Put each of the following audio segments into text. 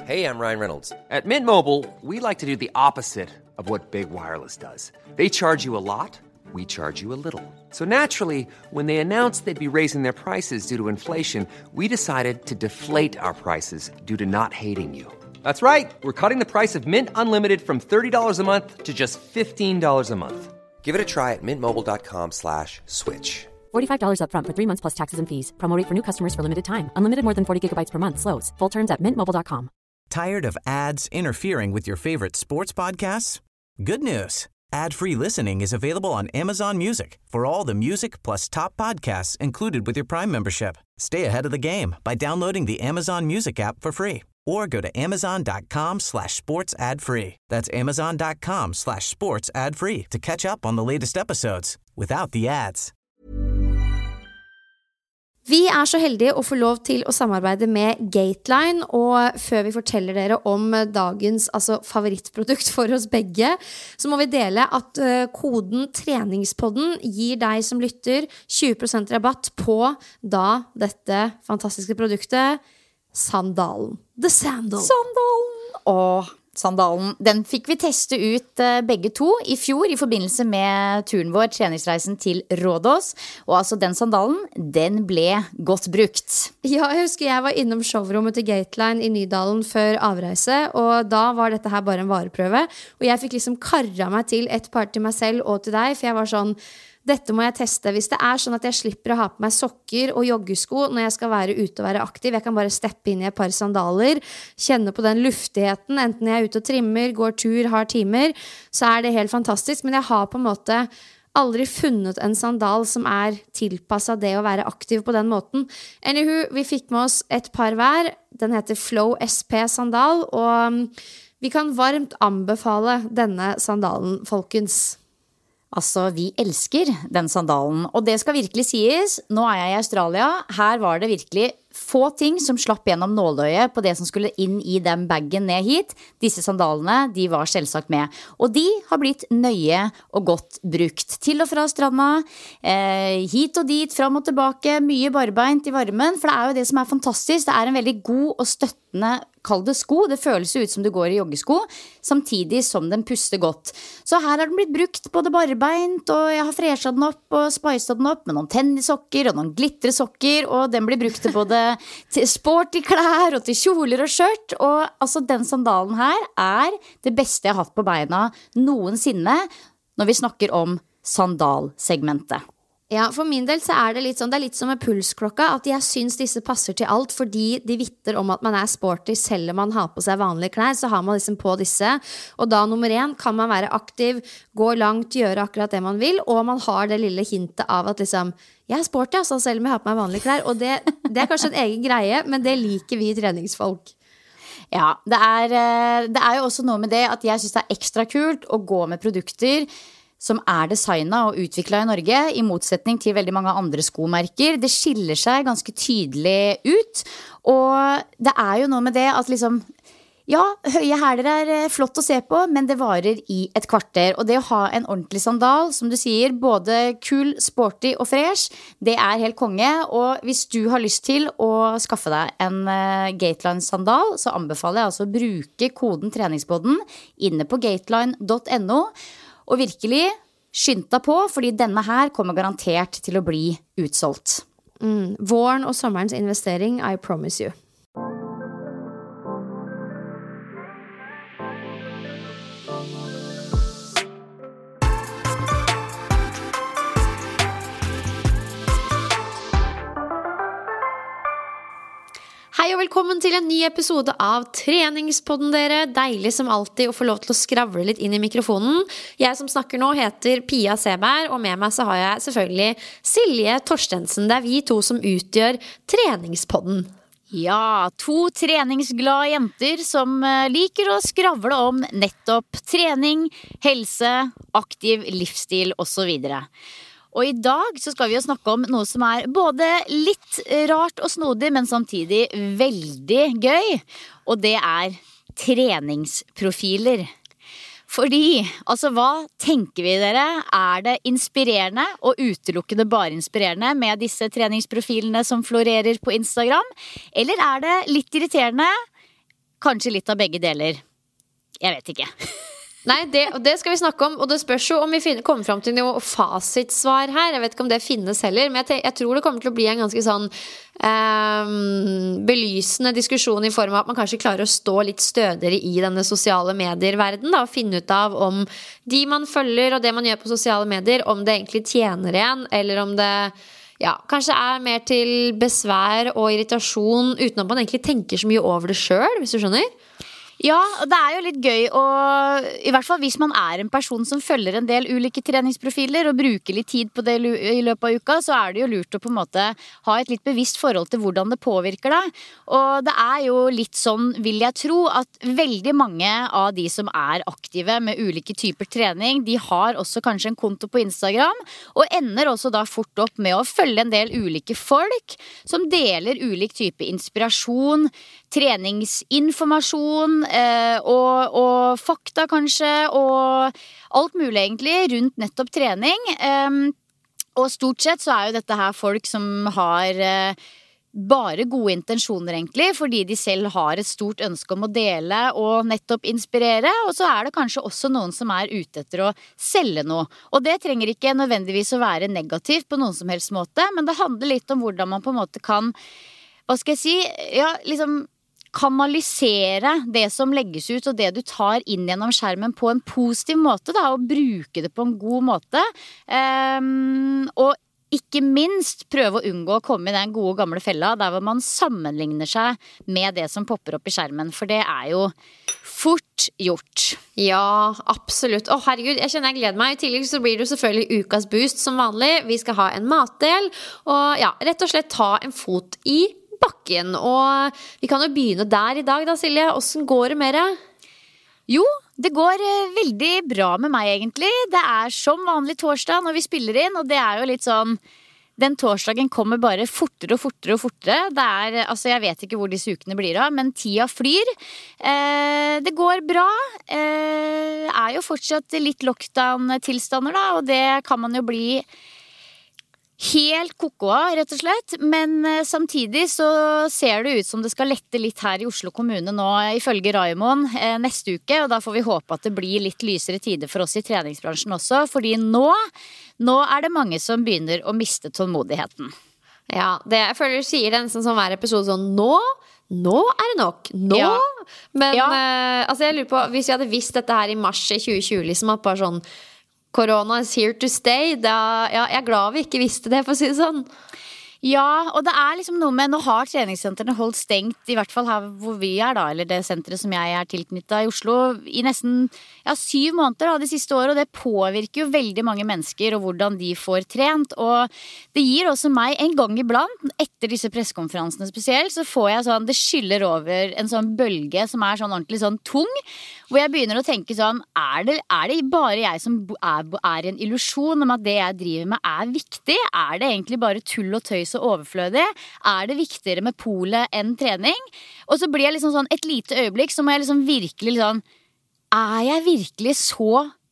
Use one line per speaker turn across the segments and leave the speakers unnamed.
Hey, I'm Ryan Reynolds. At Mint Mobile, we like to do the opposite of what Big Wireless does. They charge you a lot, we charge you a little. So naturally, when they announced they'd be raising their prices due to inflation, we decided to deflate our prices due to not hating you. That's right. We're cutting the price of Mint Unlimited from $30 a month to just $15 a month. Give it a try at mintmobile.com/switch.
$45 up front for 3 months plus taxes and fees. Promo rate for new customers for limited time. Unlimited more than 40 gigabytes per month. Slows full terms at mintmobile.com.
Tired of ads interfering with your favorite sports podcasts? Good news. Ad-free listening is available on Amazon Music for all the music plus top podcasts included with your Prime membership. Stay ahead of the game by downloading the Amazon Music app for free or go to amazon.com/sports ad-free. That's amazon.com/sports ad-free to catch up on the latest episodes without the ads.
Vi så heldige å få lov til å samarbeide med Gateline, og før vi forteller dere om dagens favorittprodukt for oss begge, så må vi dele at koden treningspodden gir deg som lytter 20% rabatt på da dette fantastiske produktet, sandalen. The Sandal.
Sandalen! Sandalen, den fikk vi teste ut begge to i fjor i forbindelse med turen vår, treningsreisen til Rådås. Og altså den sandalen, den ble godt brukt.
Ja, jeg husker jeg var innom showrommet til Gateline i Nydalen før avreise, og da var dette her bare en vareprøve. Og jeg fikk liksom karret meg til et par til meg selv og til deg, for jeg var sånn, dette må jeg teste. Hvis det sånn at jeg slipper å ha på meg sokker og joggesko når jeg skal være ute og være aktiv, jeg kan bare steppe inn i et par sandaler, kjenne på den luftigheten, enten jeg ute og trimmer, går tur, har timer, så det helt fantastisk. Men jeg har på en måte aldri funnet en sandal som tilpasset det å være aktiv på den måten. Anywho, vi fikk med oss et par hver. Den heter Flow SP sandal, og vi kan varmt anbefale denne sandalen, folkens.
Altså, vi elsker den sandalen, og det skal virkelig sies. Nå jeg i Australia, her var det virkelig få ting som slapp gjennom nåløyet på det som skulle inn i den baggen ned hit. Disse sandalene, de var selvsagt med. Og de har blitt nøye og godt brukt. Til og fra stranda, hit og dit, fram og tilbake, mye barbeint i varmen, for det jo det som fantastisk. Det en veldig god og støttende, kall det sko. Det føles ut som du går i joggesko, samtidig som den puster godt. Så her har den blitt brukt både barbeint, og jeg har freshet den opp og spicet den opp med noen tennissokker og noen glitresokker, og den blir brukt til både til sporty klær og til kjoler og skjørt. Og altså den sandalen her det beste jeg har hatt på beina noensinne når vi snakker om sandalsegmentet.
Ja, for min del så det litt sånn, det litt som med pulsklokka, at jeg synes disse passer til alt, fordi de vitter om at man sporty, selv om man har på seg vanlige klær, så har man liksom på disse, og da nummer 1 kan man være aktiv, gå langt, gjøre akkurat det man vil, og man har det lille hintet av at liksom, jeg sporty, altså, selv om jeg har på meg vanlige klær, og det kanskje en egen greie, men det liker vi treningsfolk.
Ja, det jo også noe med det at jeg synes det ekstra kult å gå med produkter som designet og utviklet i Norge, i motsetning til veldig mange andre skomerker. Det skiller seg ganske tydelig ut, og det jo noe med det at liksom, ja, høye hæler flott å se på, men det varer i et kvarter. Og det å ha en ordentlig sandal, som du sier, både kul, sporty og fresh, det helt konge. Og hvis du har lyst til å skaffe deg en Gateline-sandal, så anbefaler jeg altså å bruke koden treningspodden inne på gateline.no. Og virkelig skynd deg på, fordi denne her kommer garantert til å bli utsolgt.
Våren og sommerens investering, I promise you. Hei og velkommen til en ny episode av Treningspodden dere. Deilig som alltid å få lov til å skravle litt inn i mikrofonen. Jeg som snakker nå heter Pia Seberg, og med meg så har jeg selvfølgelig Silje Torstensen. Det vi to som utgjør Treningspodden.
Ja, 2 treningsglade jenter som liker å skravle om nettopp trening, helse, aktiv livsstil og så videre. Og i dag så skal vi jo snakke om noe som både litt rart og snodig, men samtidig veldig gøy. Og det treningsprofiler. Fordi, altså hva tenker vi dere? Det inspirerende og utelukkende bare inspirerende med disse treningsprofilene som florerer på Instagram? Eller det litt irriterende? kanskje litt av begge deler. Jeg vet ikke.
Nei, det skal vi snakke om, og det spørs jo om vi kommer frem til noe fasitsvar her. Jeg vet ikke om det finnes heller, men jeg tror det kommer til å bli en ganske sånn belysende diskusjon i form av at man kanskje klarer å stå litt stødigere i denne sosiale medier-verden da, og finne ut av om de man følger og det man gjør på sosiale medier, om det egentlig tjener igjen, eller om det kanskje er mer til besvær og irritasjon uten at man egentlig tenker så mye over det selv, hvis du skjønner?
Ja, og det jo litt gøy og i hvert fall hvis man en person som følger en del ulike treningsprofiler og bruker litt tid på det i løpet av uka, så det jo lurt å på en måte ha et litt bevisst forhold til hvordan det påvirker deg. Og det jo litt sånn, vil jeg tro, at veldig mange av de som aktive med ulike typer trening, de har også kanskje en konto på Instagram, og ender også da fort opp med å følge en del ulike folk som deler ulik type inspirasjon, treningsinformasjon og fakta kanskje og alt mulig egentlig rundt nettopp trening og stort sett så jo dette her folk som har bare gode intensjoner egentlig fordi de selv har et stort ønske om å dele og nettopp inspirere og så det kanskje også noen som ute etter å selge noe og det trenger ikke nødvendigvis å være negativt på noen som helst måte men det handler litt om hvordan man på en måte kan hva skal jeg si, liksom kanalisere det som legges ut og det du tar inn gjennom skjermen på en positiv måte da, og bruke det på en god måte og ikke minst prøve å unngå å komme i den gode gamle fella der hvor man sammenligner seg med det som popper opp i skjermen for det jo fort gjort.
Ja, absolutt. Herregud, jeg kjenner jeg gleder meg. I tillegg så blir det jo selvfølgelig ukas boost som vanlig. Vi skal ha en matdel og rett og slett ta en fot i bakken, og vi kan jo begynne der i dag da, Silje. Hvordan går det med deg?
Jo, det går veldig bra med meg egentlig. Det som vanlig torsdag når vi spiller inn, og det jo litt sånn den torsdagen kommer bare fortere og fortere og fortere. Det altså jeg vet ikke hvor disse ukene blir av, men tida flyr. Det går bra. Jo fortsatt litt lockdown-tilstander da, og det kan man jo bli helt kokoa, rett og slett. Men samtidig så ser det ut som det skal lette litt her i Oslo kommune nå, ifølge Raimond, neste uke. Og da får vi håpe at det blir litt lysere tider for oss i treningsbransjen også. Fordi nå det mange som begynner å miste tålmodigheten.
Ja, jeg føler du sier det nesten som hver episode sånn, nå det nok. Nå? Men altså jeg lurer på, hvis jeg hadde visst dette her i mars i 2020, liksom at bare sånn Corona is here to stay. Jeg glad vi ikke visste det, for å si det sånn.
Ja, og det liksom noe med, nå har treningssentrene holdt stengt, i hvert fall her hvor vi da, eller det senteret som jeg tilknyttet i Oslo, i nesten 7 måneder da, de siste årene, og det påvirker jo veldig mange mennesker og hvordan de får trent, og det gir også meg en gang iblant, etter disse pressekonferansene spesielt, så får jeg sånn, det skyller over en sånn bølge som sånn ordentlig sånn tung, hvor jeg begynner å tenke sånn, det bare jeg som i en illusjon om at det jeg driver med viktig? Det egentlig bare tull og tøys og overflødig? Det viktigere med polet enn trening? Og så blir jeg liksom sånn, et lite øyeblikk, så må jeg liksom virkelig sånn, jeg virkelig så,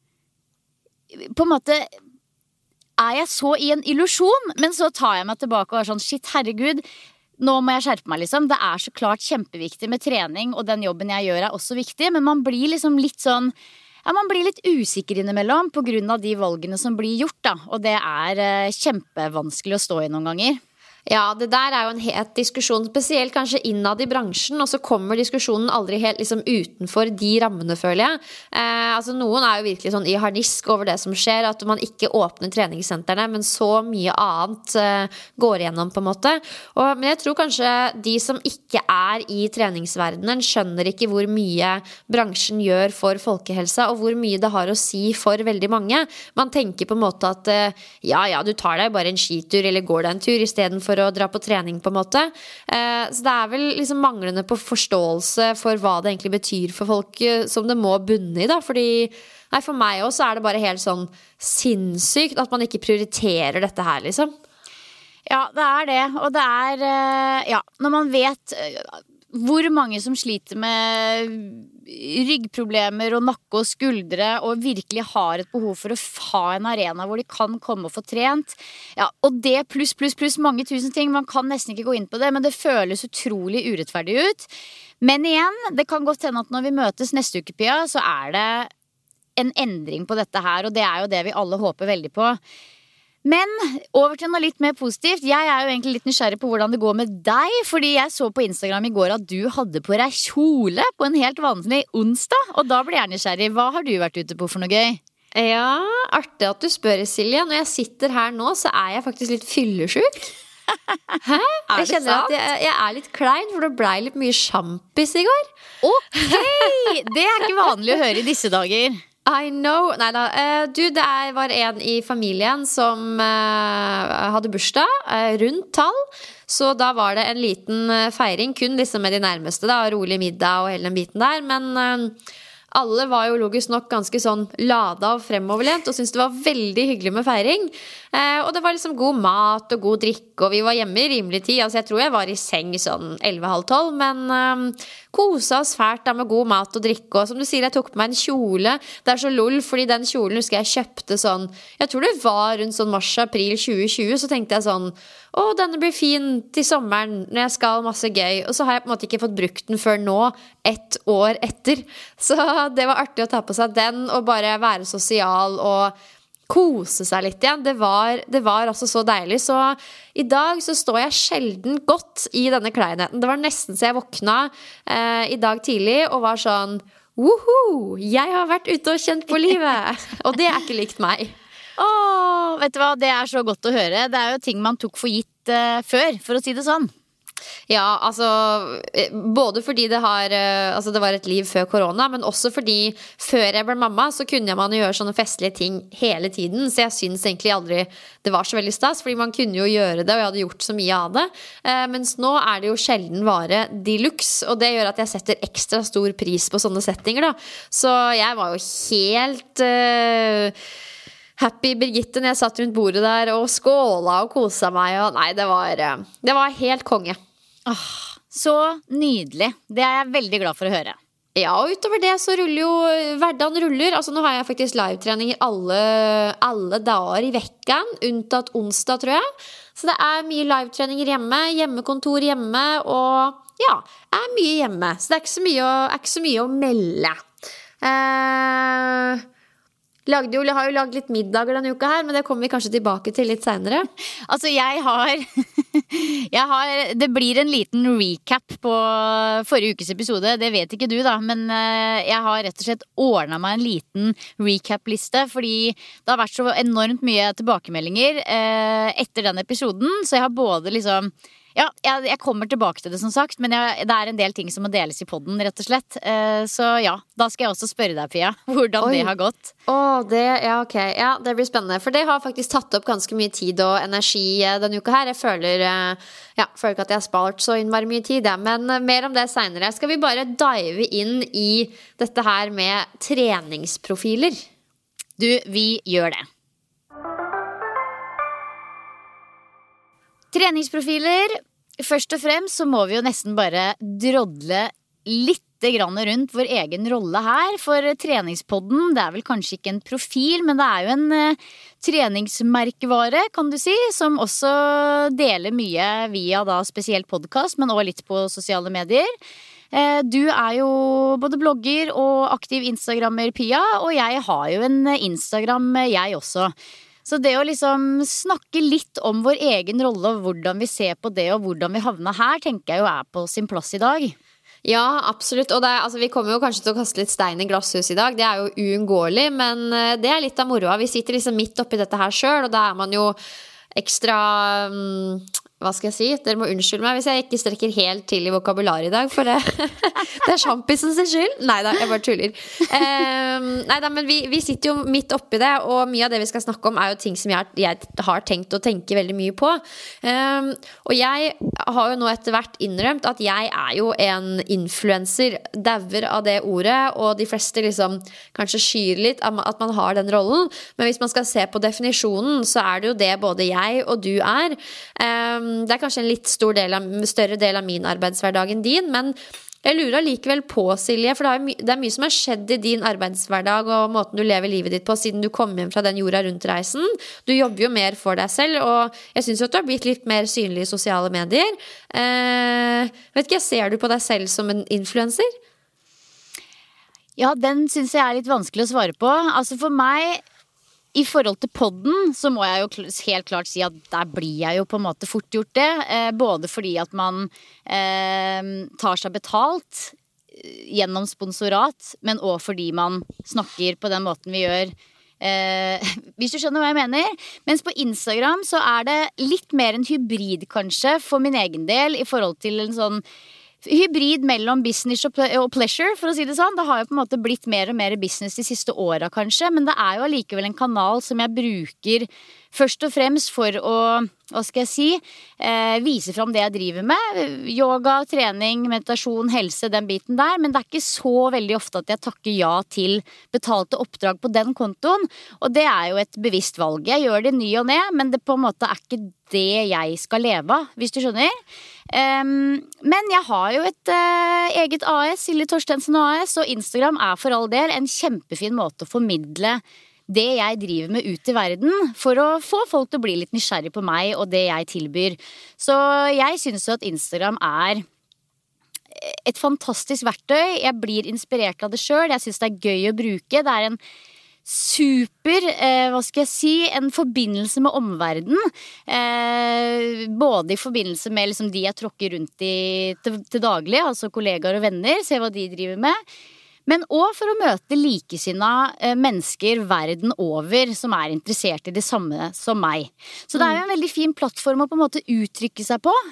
på en måte, jeg så i en illusjon? Men så tar jeg meg tilbake og sånn, shit, herregud, nå må jeg skjerpe meg liksom. Det så klart kjempeviktig med trening, og den jobben jeg gjør også viktig, men man blir liksom litt sånn, man blir litt usikker innimellom på grunn av de valgene som blir gjort da, og det kjempevanskelig å stå i noen ganger.
Ja, det der jo en het diskusjon, spesielt kanskje innad i bransjen, og så kommer diskusjonen aldri helt liksom utenfor de rammene, føler jeg. Altså noen jo virkelig sånn i harnisk over det som skjer, at man ikke åpner treningssentrene, men så mye annet går igjennom på en måte. Men jeg tror kanskje de som ikke i treningsverdenen skjønner ikke hvor mye bransjen gjør for folkehelsa, og hvor mye det har å si for veldig mange. Man tenker på en måte at ja, du tar deg bare en skitur eller går deg en tur i stedet for å dra på trening på en måte. Så det vel liksom manglende på forståelse for hva det egentlig betyr for folk som det må bunne i da, fordi for meg også det bare helt sånn sinnssykt at man ikke prioriterer dette her liksom.
Ja, det det, og det ja, når man vet hvor mange som sliter med ryggproblemer og nakke og skuldre og virkelig har et behov for å ha en arena hvor de kan komme og få trent. Ja, og det pluss mange tusen ting, man kan nesten ikke gå inn på det, men det føles utrolig urettferdig ut. Men igjen, det kan godt hende at når vi møtes neste uke, Pia, så det en endring på dette her, og det jo det vi alle håper veldig på. Men over til noe litt mer positivt. Jeg jo egentlig litt nysgjerrig på hvordan det går med deg, fordi jeg så på Instagram i går at du hadde på deg kjole på en helt vanlig onsdag, og da ble jeg nysgjerrig. Hva har du vært ute på for noe gøy?
Ja, artig at du spør, Silje. Når jeg sitter her nå, så jeg faktisk litt fyllesyk. Hæ? Jeg kjenner at jeg litt klein, for det ble litt mye sjampis i går.
Ok, det ikke vanlig å høre i disse dager.
I know. Neida. Det var en i familien som hadde bursdag, rundt tall. Så da var det en liten feiring, kun liksom med de nærmeste da, rolig middag og hele den biten der. Men alle var jo logisk nok ganske sånn lada og fremoverlent og syntes det var veldig hyggelig med feiring. Og det var liksom god mat og god drikke, og vi var hjemme i rimelig tid. Altså jeg tror jeg var i seng sånn 11:30, men kosa oss fælt da med god mat og drikke. Og som du sier, jeg tok på meg en kjole. Det så lol, fordi den kjolen husker jeg kjøpte sånn, jeg tror det var rundt sånn mars-april 2020, så tenkte jeg sånn, denne blir fin til sommeren når jeg skal masse gøy. Og så har jeg på en måte ikke fått brukt den før nå, 1 år etter. Så det var artig å ta på seg den og bare være sosial og kose seg litt igjen. Det var altså så deilig. Så i dag så står jeg sjelden godt i denne kleinheten. Det var nesten så jeg våkna i dag tidlig og var sånn, woho, jeg har vært ute og kjent på livet. Og det ikke likt meg.
Vet du hva, det så godt å høre. Det jo ting man tok for gitt før, for å si det sånn.
Ja, altså både fordi det var et liv før korona, men også fordi før jeg ble mamma så kunne man jo gjøre sånne festlige ting hele tiden, så jeg synes egentlig aldri det var så veldig stas, fordi man kunne jo gjøre det, og jeg hadde gjort så mye av det, mens nå det jo sjelden vare deluxe, og det gjør at jeg setter ekstra stor pris på sånne settinger da. Så jeg var jo helt happy Birgitte når jeg satt rundt bordet der og skåla og kosa meg, og nei, det var helt konge.
Så nydelig. Det jeg veldig glad for å høre.
Ja, og utover det så ruller jo hverdagen ruller. Altså nå har jeg faktisk livetrening i alle dager i vekken, unntatt onsdag, tror jeg. Så det mye livetreninger hjemme, hjemmekontor hjemme, og ja, mye hjemme. Så det ikke så mye å melde. Jeg har jo laget litt middager denne uka her, men det kommer vi kanskje tilbake til litt senere.
Altså det blir en liten recap på forrige ukes episode. Det vet ikke du da, men jeg har rett og slett ordnet meg en liten recap-liste, fordi det har vært så enormt mye tilbakemeldinger etter den episoden, så jeg har både liksom ja, jeg kommer tilbake til det som sagt, men det en del ting som må deles i podden, rett og slett. Så ja, da skal jeg også spørre deg, Pia, hvordan det har gått.
Ok. Ja, det blir spennende, for det har faktisk tatt opp ganske mye tid og energi denne uka her. Jeg føler ikke at jeg har spart så innmari mye tid, men mer om det senere. Skal vi bare dive inn i dette her med treningsprofiler?
Vi gjør det. Treningsprofiler. Først og fremst så må vi jo nesten bare drodle litt grann rundt vår egen rolle her. For treningspodden, det vel kanskje ikke en profil, men det jo en treningsmerkevare, kan du si, som også deler mye via da spesielt podcast, men også litt på sosiale medier. Du jo både blogger og aktiv Instagrammer, Pia, og jeg har jo en Instagram, jeg også. Så det å liksom snakke litt om vår egen rolle og hvordan vi ser på det og hvordan vi havner her, tenker jeg jo på sin plass i dag.
Ja, absolutt, og vi kommer jo kanskje til å kaste litt stein i glasshus i dag. Det jo uunngåelig, men det litt av moroa. Vi sitter liksom midt oppi dette her selv, og da man jo ekstra hva skal jeg si? Dere må unnskylde meg hvis jeg ikke strekker helt til i vokabular i dag, for det sjampisen sin skyld. Neida, jeg bare tuller. Neida, men vi sitter jo midt oppi det, og mye av det vi skal snakke om jo ting som jeg har tenkt å tenke veldig mye på. Og jeg har jo nå etter hvert innrømt at jeg jo en influencer, dauer av det ordet, og de fleste liksom kanskje skyr litt at man har den rollen, men hvis man skal se på definisjonen, så det jo det både jeg og du det kanskje en litt større del av min arbeidshverdag enn din, men Jeg lurer likevel på, Silje, for det mye som har skjedd i din arbeidshverdag og måten du lever livet ditt på siden du kom hjem fra den jorda rundt-reisen. Du jobber jo mer for deg selv, og jeg synes jo at du har blitt litt mer synlig i sosiale medier. Vet ikke, ser du på deg selv som en influencer?
Ja, den synes jeg litt vanskelig å svare på. Altså for meg, i forhold til podden, så må jeg jo helt klart si at der blir jeg jo på en måte fort gjort det. Både fordi at man tar seg betalt gjennom sponsorat, men også fordi man snakker på den måten vi gjør. Hvis du skjønner hva jeg mener. Mens på Instagram så det litt mer en hybrid kanskje, for min egen del, i forhold til en sånn hybrid mellom business og pleasure, for å si det sånn. Det har jo på en måte blitt mer og mer business de siste årene kanskje, men det jo allikevel en kanal som jeg bruker først og fremst for å, hva skal jeg si, vise frem det jeg driver med. Yoga, trening, meditasjon, helse, den biten der. Men det ikke så veldig ofte at jeg takker ja til betalte oppdrag på den kontoen. Og det jo et bevisst valg. Jeg gjør det ny og ned, men det på en måte ikke det jeg skal leve av, hvis du skjønner. Men jeg har jo et eget AS, Silje Torstensen AS, og Instagram for all del en kjempefin måte å formidle det jeg driver med ut i verden, for å få folk til å bli litt nysgjerrig på meg og det jeg tilbyr. Så jeg synes jo at Instagram et fantastisk verktøy. Jeg blir inspirert av det selv. Jeg synes det gøy å bruke. Det en super, hva skal jeg si, en forbindelse med omverdenen. Både i forbindelse med liksom, de jeg tråkker rundt i til daglig, altså kollegaer og venner, se hva de driver med. Men også for å møte likesinnede mennesker verden over som interessert i det samme som meg. Så det jo en veldig fin plattform å på en måte uttrykke seg på.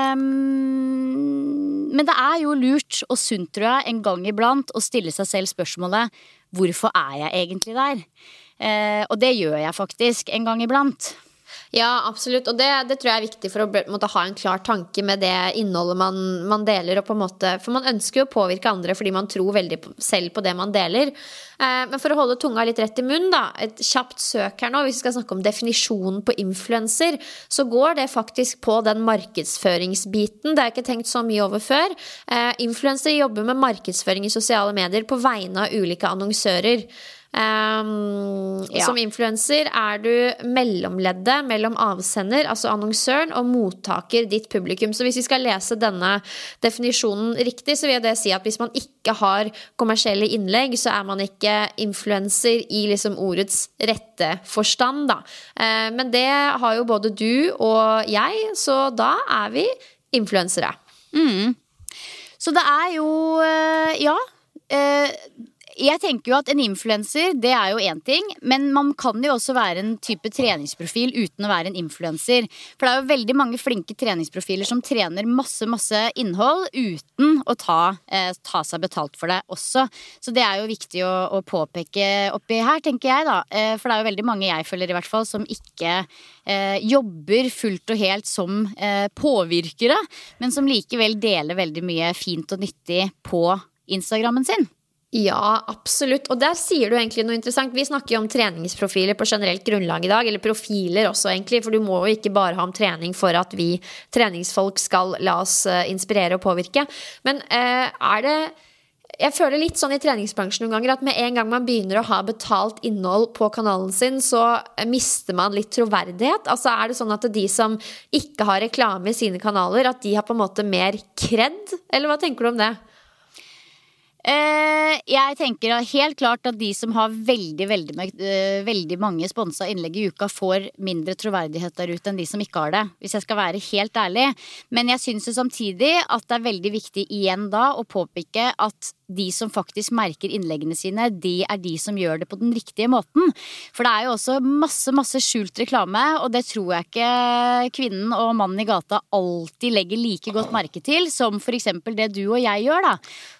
Men det jo lurt og sunt, tror jeg, en gang iblant å stille seg selv spørsmålet: hvorfor jeg egentlig der? Og det gjør jeg faktisk en gang iblant.
Ja, absolutt, og det tror jeg viktig for å måtte ha en klar tanke med det innholdet man deler, og på en måte, for man ønsker jo å påvirke andre fordi man tror veldig selv på det man deler. Men for å holde tunga litt rett i munnen da, et kjapt søk her nå, hvis vi skal snakke om definisjonen på influencer, så går det faktisk på den markedsføringsbiten. Det ikke tenkt så mye over før. Influencer jobber med markedsføring i sosiale medier på vegne av ulike annonsører. Som influencer du mellomleddet mellom avsender, altså annonsøren, og mottaker, ditt publikum. Så hvis vi skal lese denne definisjonen riktig, så vil det si at hvis man ikke har kommersielle innlegg, så man ikke influencer i liksom ordets rette forstand da. Men det har jo både du og jeg, så da vi influensere.
Så det jo jeg tenker jo at en influencer, det jo en ting, men man kan jo også være en type treningsprofil uten å være en influencer. For det jo veldig mange flinke treningsprofiler som trener masse innhold uten å ta seg betalt for det også. Så det jo viktig å påpeke oppi her, tenker jeg da. For det jo veldig mange jeg følger i hvert fall som ikke jobber fullt og helt som påvirkere, men som likevel deler veldig mye fint og nyttig på Instagrammen sin.
Ja, absolutt. Og der sier du egentlig noe interessant. Vi snakker jo om treningsprofiler på generelt grunnlag i dag, eller profiler også egentlig, for du må jo ikke bare ha om trening for at vi treningsfolk skal la oss inspirere og påvirke. Men jeg føler litt sånn i treningsbransjen noen ganger at med en gang man begynner å ha betalt innhold på kanalen sin, så mister man litt troverdighet. Altså det sånn at de som ikke har reklame i sine kanaler, at de har på en måte mer cred? Eller hva tenker du om det?
Jeg tenker helt klart at de som har veldig mange sponset innlegg i uka får mindre troverdighet der ute enn de som ikke har det, hvis jeg skal være helt ærlig. Men jeg synes jo samtidig at det veldig viktig igjen da å påpeke at de som faktisk merker innleggene sine, de de som gjør det på den riktige måten. For det jo også masse skjult reklame, og det tror jeg ikke kvinnen og mannen i gata alltid legger like godt merke til, som for eksempel det du og jeg gjør da.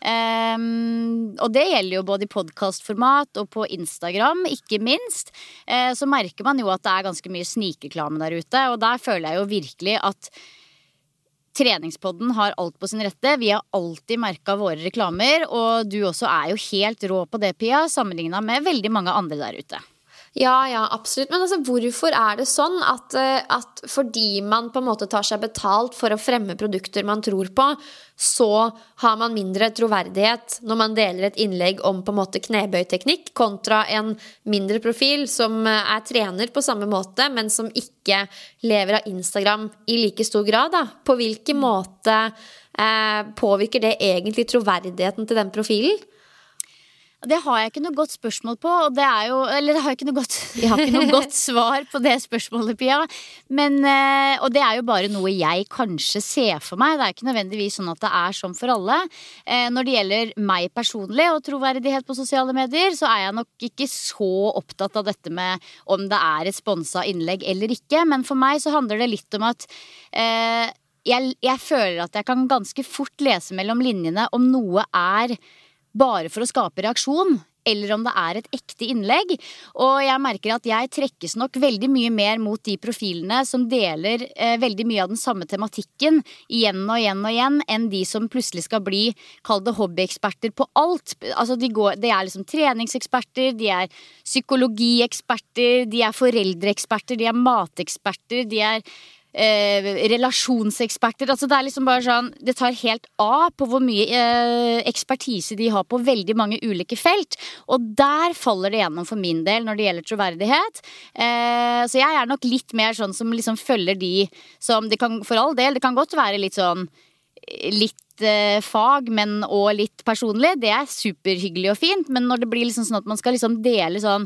Og det gjelder jo både i podcastformat og på Instagram, ikke minst. Så merker man jo at det ganske mye snikreklame der ute, og der føler jeg jo virkelig at Treningspodden har alt på sin rette. Vi har alltid merket våre reklamer, og du også jo helt rå på det, Pia, sammenlignet med veldig mange andre der ute.
Ja, absolutt. Men altså, hvorfor det sånn at fordi man på en måte tar seg betalt for å fremme produkter man tror på, så har man mindre troverdighet når man deler et innlegg om på en måte knebøyteknikk kontra en mindre profil som trener på samme måte, men som ikke lever av Instagram i like stor grad da. På hvilken måte påvirker det egentlig troverdigheten til den profilen?
Det har jeg ikke noe godt spørsmål på, og det jo, eller jeg har ikke noe godt svar på det spørsmålet, Pia. Men, og det jo bare noe jeg kanskje ser for meg. Det ikke nødvendigvis sånn at det sånn for alle. Når det gjelder meg personlig og troverdighet på sosiale medier, så jeg nok ikke så opptatt av dette med om det et sponset innlegg eller ikke. Men for meg så handler det litt om at jeg føler at jeg kan ganske fort lese mellom linjene om noe bare for å skape reaksjon, eller om det et ekte innlegg. Og jeg merker at jeg trekkes nok veldig mye mer mot de profilene som deler veldig mye av den samme tematikken igjen og igjen og igjen, enn de som plutselig skal bli, kall det hobbyeksperter på alt. Altså de liksom treningseksperter, de psykologieksperter, de foreldreeksperter, de mateksperter, de relasjonseksperter. Altså det liksom bare sånn, det tar helt av på hvor mye ekspertise de har på veldig mange ulike felt, og der faller det gjennom for min del når det gjelder troverdighet. Så jeg nok litt mer sånn som liksom følger de som, det kan for all del, det kan godt være litt sånn litt fag, men og litt personlig, det superhyggelig og fint, men når det blir liksom sånn at man skal liksom dele sånn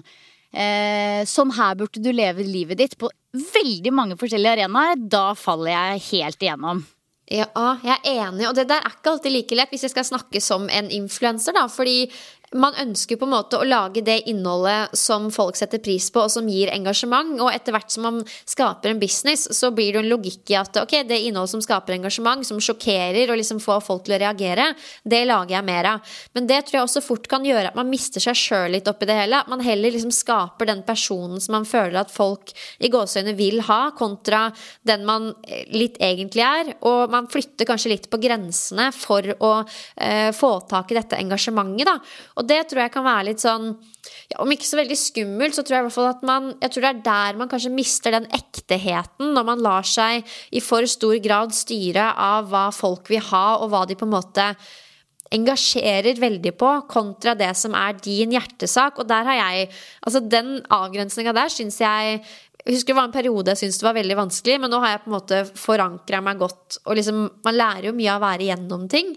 her burde du leve livet ditt på veldig mange forskjellige arenaer, da faller jeg helt igjennom.
Ja, jeg enig, og det der ikke alltid like lett hvis jeg skal snakke som en influencer da, fordi man ønsker på en måte å lage det innholdet som folk setter pris på og som gir engasjement, og etter hvert som man skaper en business, så blir det en logikk i at ok, det innholdet som skaper engasjement, som sjokkerer og liksom får folk til å reagere, det lager jeg mer av. Men det tror jeg også fort kan gjøre at man mister seg selv litt oppi det hele, at man heller liksom skaper den personen som man føler at folk i gåseøyne vil ha, kontra den man litt egentlig og man flytter kanskje litt på grensene for å få tak i dette engasjementet da. Og det tror jeg kan være litt sånn, ja, om ikke så veldig skummelt, så tror jeg i hvert fall at jeg tror det der man kanskje mister den ekteheten når man lar seg i for stor grad styre av hva folk vil ha, og hva de på en måte engasjerer veldig på, kontra det som din hjertesak. Og der har jeg, altså den avgrensningen der synes jeg husker det var en periode jeg synes det var veldig vanskelig, men nå har jeg på en måte forankret meg godt, og liksom, man lærer jo mye av å være gjennom ting.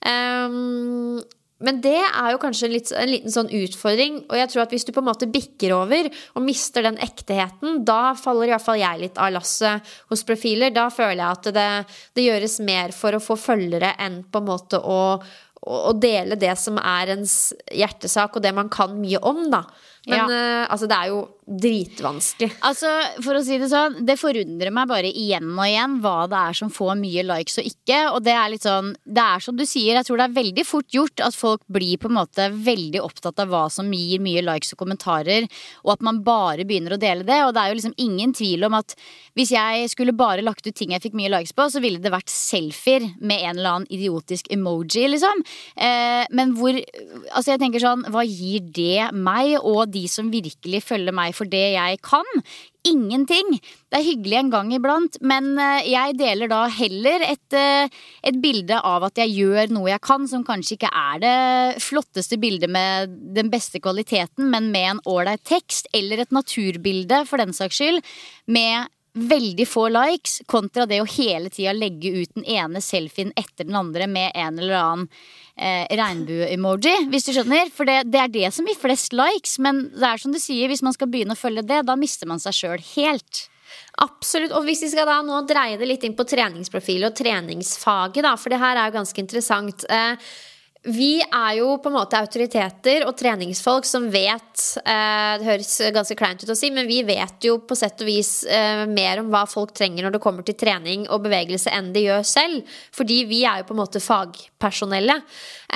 Men det jo kanskje en liten sånn utfordring, og jeg tror at hvis du på en måte bikker over og mister den ekteheten, da faller i hvert fall jeg litt av lasset hos profiler. Da føler jeg at det gjøres mer for å få følgere enn på en måte å dele det som ens hjertesak og det man kan mye om da. Men altså det jo dritvanskelig.
Altså, for å si det sånn, det forundrer meg bare igjen og igjen hva det som får mye likes og ikke, og det litt sånn, det som du sier, jeg tror det veldig fort gjort at folk blir på en måte veldig opptatt av hva som gir mye likes og kommentarer, og at man bare begynner å dele det, og det jo liksom ingen tvil om at hvis jeg skulle bare lagt ut ting jeg fikk mye likes på, så ville det vært selfier med en eller annen idiotisk emoji, liksom. Men hvor, altså jeg tenker sånn, hva gir det meg og de som virkelig følger meg for det jeg kan? Ingenting. Det hyggelig en gang iblant, men jeg deler da heller et bilde av at jeg gjør noe jeg kan, som kanskje ikke det flotteste bildet med den beste kvaliteten, men med en ordentlig tekst, eller et naturbilde for den saks skyld, med veldig få likes, kontra det å hele tiden legge ut den ene selfien etter den andre med en eller annen regnbue-emoji, hvis du skjønner. For det det som gir flest likes, men det som du sier, hvis man skal begynne å følge det, da mister man seg selv helt.
Absolutt, og hvis vi skal da nå dreie det litt inn på treningsprofil og treningsfaget da, for det her jo ganske interessant. Vi jo på en måte autoriteter og treningsfolk som vet, det høres ganske kleint ut å si, men vi vet jo på sett og vis mer om hva folk trenger når det kommer til trening og bevegelse enn de gjør selv, fordi vi jo på en måte fagpersonellet.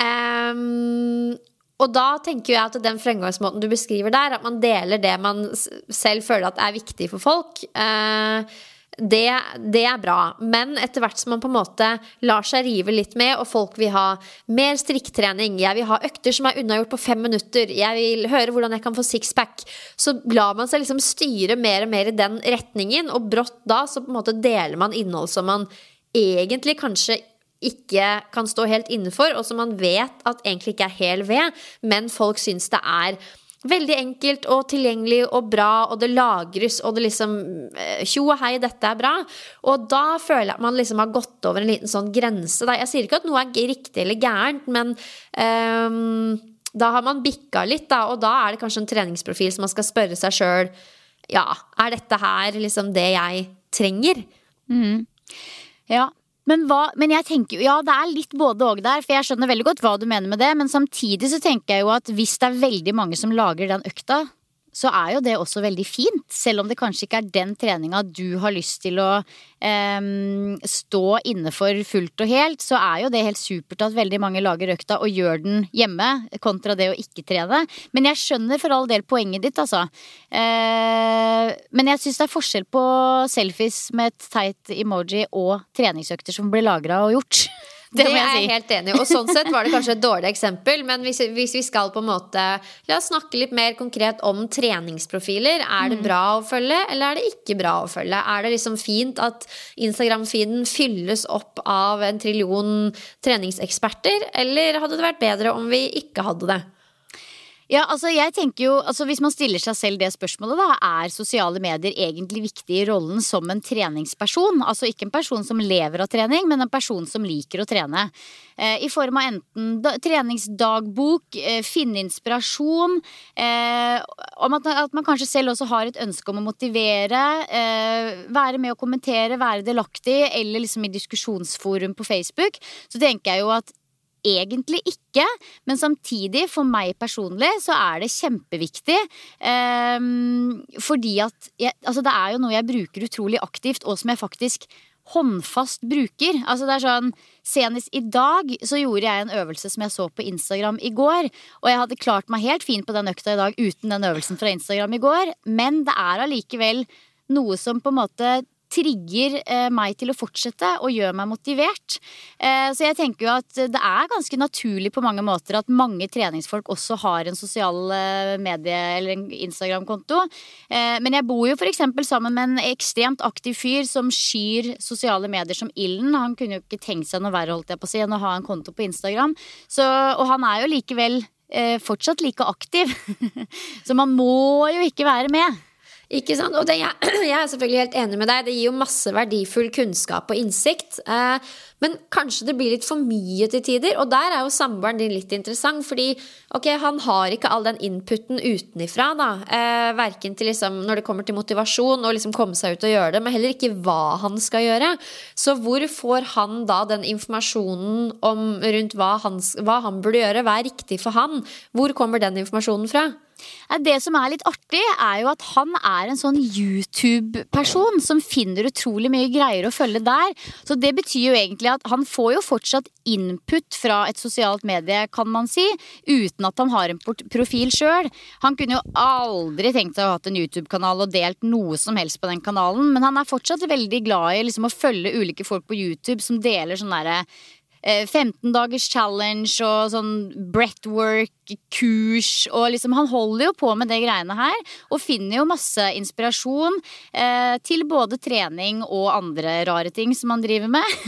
Og da tenker jeg at den fremgangsmåten du beskriver der, at man deler det man selv føler at viktig for folk, det bra, men etter hvert som man på en måte lar seg rive litt med, og folk vil ha mer strikketrening, jeg vil ha økter som unnagjort på 5 minutter, jeg vil høre hvordan jeg kan få sixpack, så lar man seg liksom styre mer og mer i den retningen, og brått da så på en måte deler man innhold som man egentlig kanskje ikke kan stå helt innenfor, og som man vet at egentlig ikke hel ved, men folk synes det veldig enkelt og tilgjengelig og bra, og det lagres, og det liksom tjo og hei, dette bra, og da føler jeg at man liksom har gått over en liten sånn grense da. Jeg sier ikke at noe riktig eller gærent, men da har man bikket litt da, og da det kanskje en treningsprofil som man skal spørre seg selv, ja, dette her liksom det jeg trenger?
Ja, men jeg tenker jo, ja, det litt både og der, for jeg skjønner veldig godt hva du mener med det, men samtidig så tenker jeg jo at hvis det veldig mange som lager den økta, så jo det også veldig fint, selv om det kanskje ikke den treningen du har lyst til å stå innenfor fullt og helt, så jo det helt supert at veldig mange lager økta og gjør den hjemme, kontra det å ikke trene. Men jeg skjønner for all del poenget ditt, altså. Men jeg synes det forskjell på selfies med et teit emoji og treningsøkter som blir lagret og gjort.
Det jeg helt enig i, og sånn sett var det kanskje et dårlig eksempel, men hvis vi skal på en måte la oss snakke litt mer konkret om treningsprofiler, det bra å følge, eller det ikke bra å følge? Det liksom fint at Instagram-feeden fylles opp av 1 trillion treningseksperter, eller hadde det vært bedre om vi ikke hadde det?
Ja, altså jeg tenker jo, altså hvis man stiller seg selv det spørsmålet da, sosiale medier egentlig viktig i rollen som en treningsperson? Altså ikke en person som lever av trening, men en person som liker å trene. I form av enten treningsdagbok, finne inspirasjon, om at man kanskje selv også har et ønske om å motivere, være med å kommentere, være delaktig, eller liksom i diskusjonsforum på Facebook, så tenker jeg jo at egentlig ikke, men samtidig for meg personlig så det kjempeviktig fordi at altså det jo noe jeg bruker utrolig aktivt og som jeg faktisk håndfast bruker. Altså det sånn, senest i dag så gjorde jeg en øvelse som jeg så på Instagram i går, og jeg hadde klart meg helt fint på den økta i dag uten den øvelsen fra Instagram i går, men det allikevel noe som på en måte trigger meg til å fortsette og gjør meg motivert. Så jeg tenker jo at det ganske naturlig på mange måter at mange treningsfolk også har en sosial medie eller en Instagram-konto. Men jeg bor jo for eksempel sammen med en ekstremt aktiv fyr som skyr sosiale medier som ilden. Han kunne jo ikke tenkt seg noe verre, holdt jeg på å si, enn å ha en konto på Instagram. Og han jo likevel fortsatt like aktiv. Så man må jo ikke være med.
Ikke sant? Og jeg selvfølgelig helt enig med deg. Det gir jo masse verdifull kunnskap og innsikt. Men kanskje det blir litt for mye til tider. Og der jo samboeren din litt interessant, fordi han har ikke all den inputen utenifra da. Hverken til liksom, når det kommer til motivasjon og liksom komme seg ut og gjøre det, men heller ikke hva han skal gjøre. Så hvor får han da den informasjonen rundt hva han burde gjøre? Hva riktig for han? Hvor kommer den informasjonen fra?
Det som litt artig jo at han en sånn YouTube-person som finner utrolig mye greier å følge der. Så det betyr jo egentlig at han får jo fortsatt input fra et sosialt medie, kan man si, uten at han har en profil selv. Han kunne jo aldri tenkt seg å ha hatt en YouTube-kanal og delt noe som helst på den kanalen, men han fortsatt veldig glad i liksom å følge ulike folk på YouTube som deler sånn derre 15 dagers challenge og sånn breathwork, kurs, og liksom han holder jo på med det greiene her, og finner jo masse inspirasjon til både trening og andre rare ting som han driver med.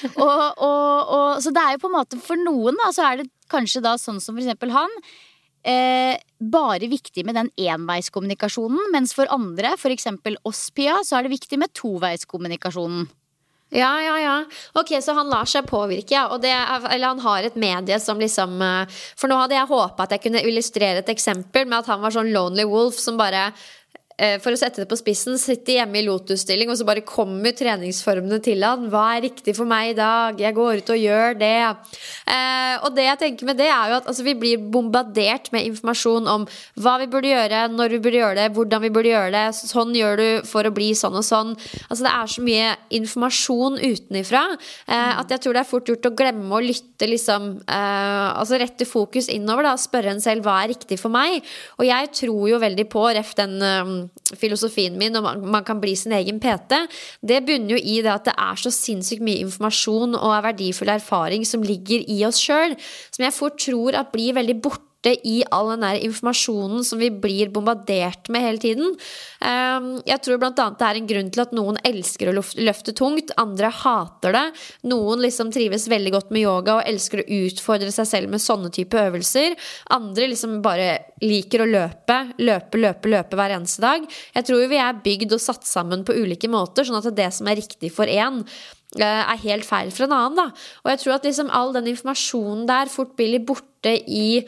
Så det jo på en måte for noen da, så det kanskje da sånn som for eksempel han, bare viktig med den enveiskommunikasjonen, mens for andre, for eksempel oss Pia, så det viktig med toveiskommunikasjonen.
Ja. Ok, så han lar seg påvirke, ja. Og eller han har et medie som liksom for nå hadde jeg håpet at jeg kunne illustrere et eksempel med at han var sånn lonely wolf som bare for å sette det på spissen, sitte hjemme i lotusstilling, og så bare kommer treningsformene til han. Hva riktig for meg i dag? Jeg går ut og gjør det. Og det jeg tenker med det jo at altså, vi blir bombardert med informasjon om hva vi burde gjøre, når vi burde gjøre det, hvordan vi burde gjøre det, sånn gjør du for å bli sånn og sånn. Altså det så mye informasjon utenifra, at jeg tror det fort gjort å glemme å lytte liksom, altså rette fokus innover da, spørre en selv hva riktig for meg. Og jeg tror jo veldig på ref den filosofien min, og man kan bli sin egen PT, det bunner jo i det at det så sinnssykt mye informasjon og verdifull erfaring som ligger i oss selv, som jeg fort tror at blir veldig borte i all den der informasjonen som vi blir bombardert med hele tiden. Jeg tror blant annet det en grunn til at noen elsker å løfte tungt, andre hater det, noen liksom trives veldig godt med yoga og elsker å utfordre seg selv med sånne type øvelser, andre liksom bare liker å løpe hver eneste dag. Jeg tror vi bygd og satt sammen på ulike måter, sånn at det som riktig for en helt feil fra en annen da. Og jeg tror at liksom all den informasjonen der fort blir litt borte i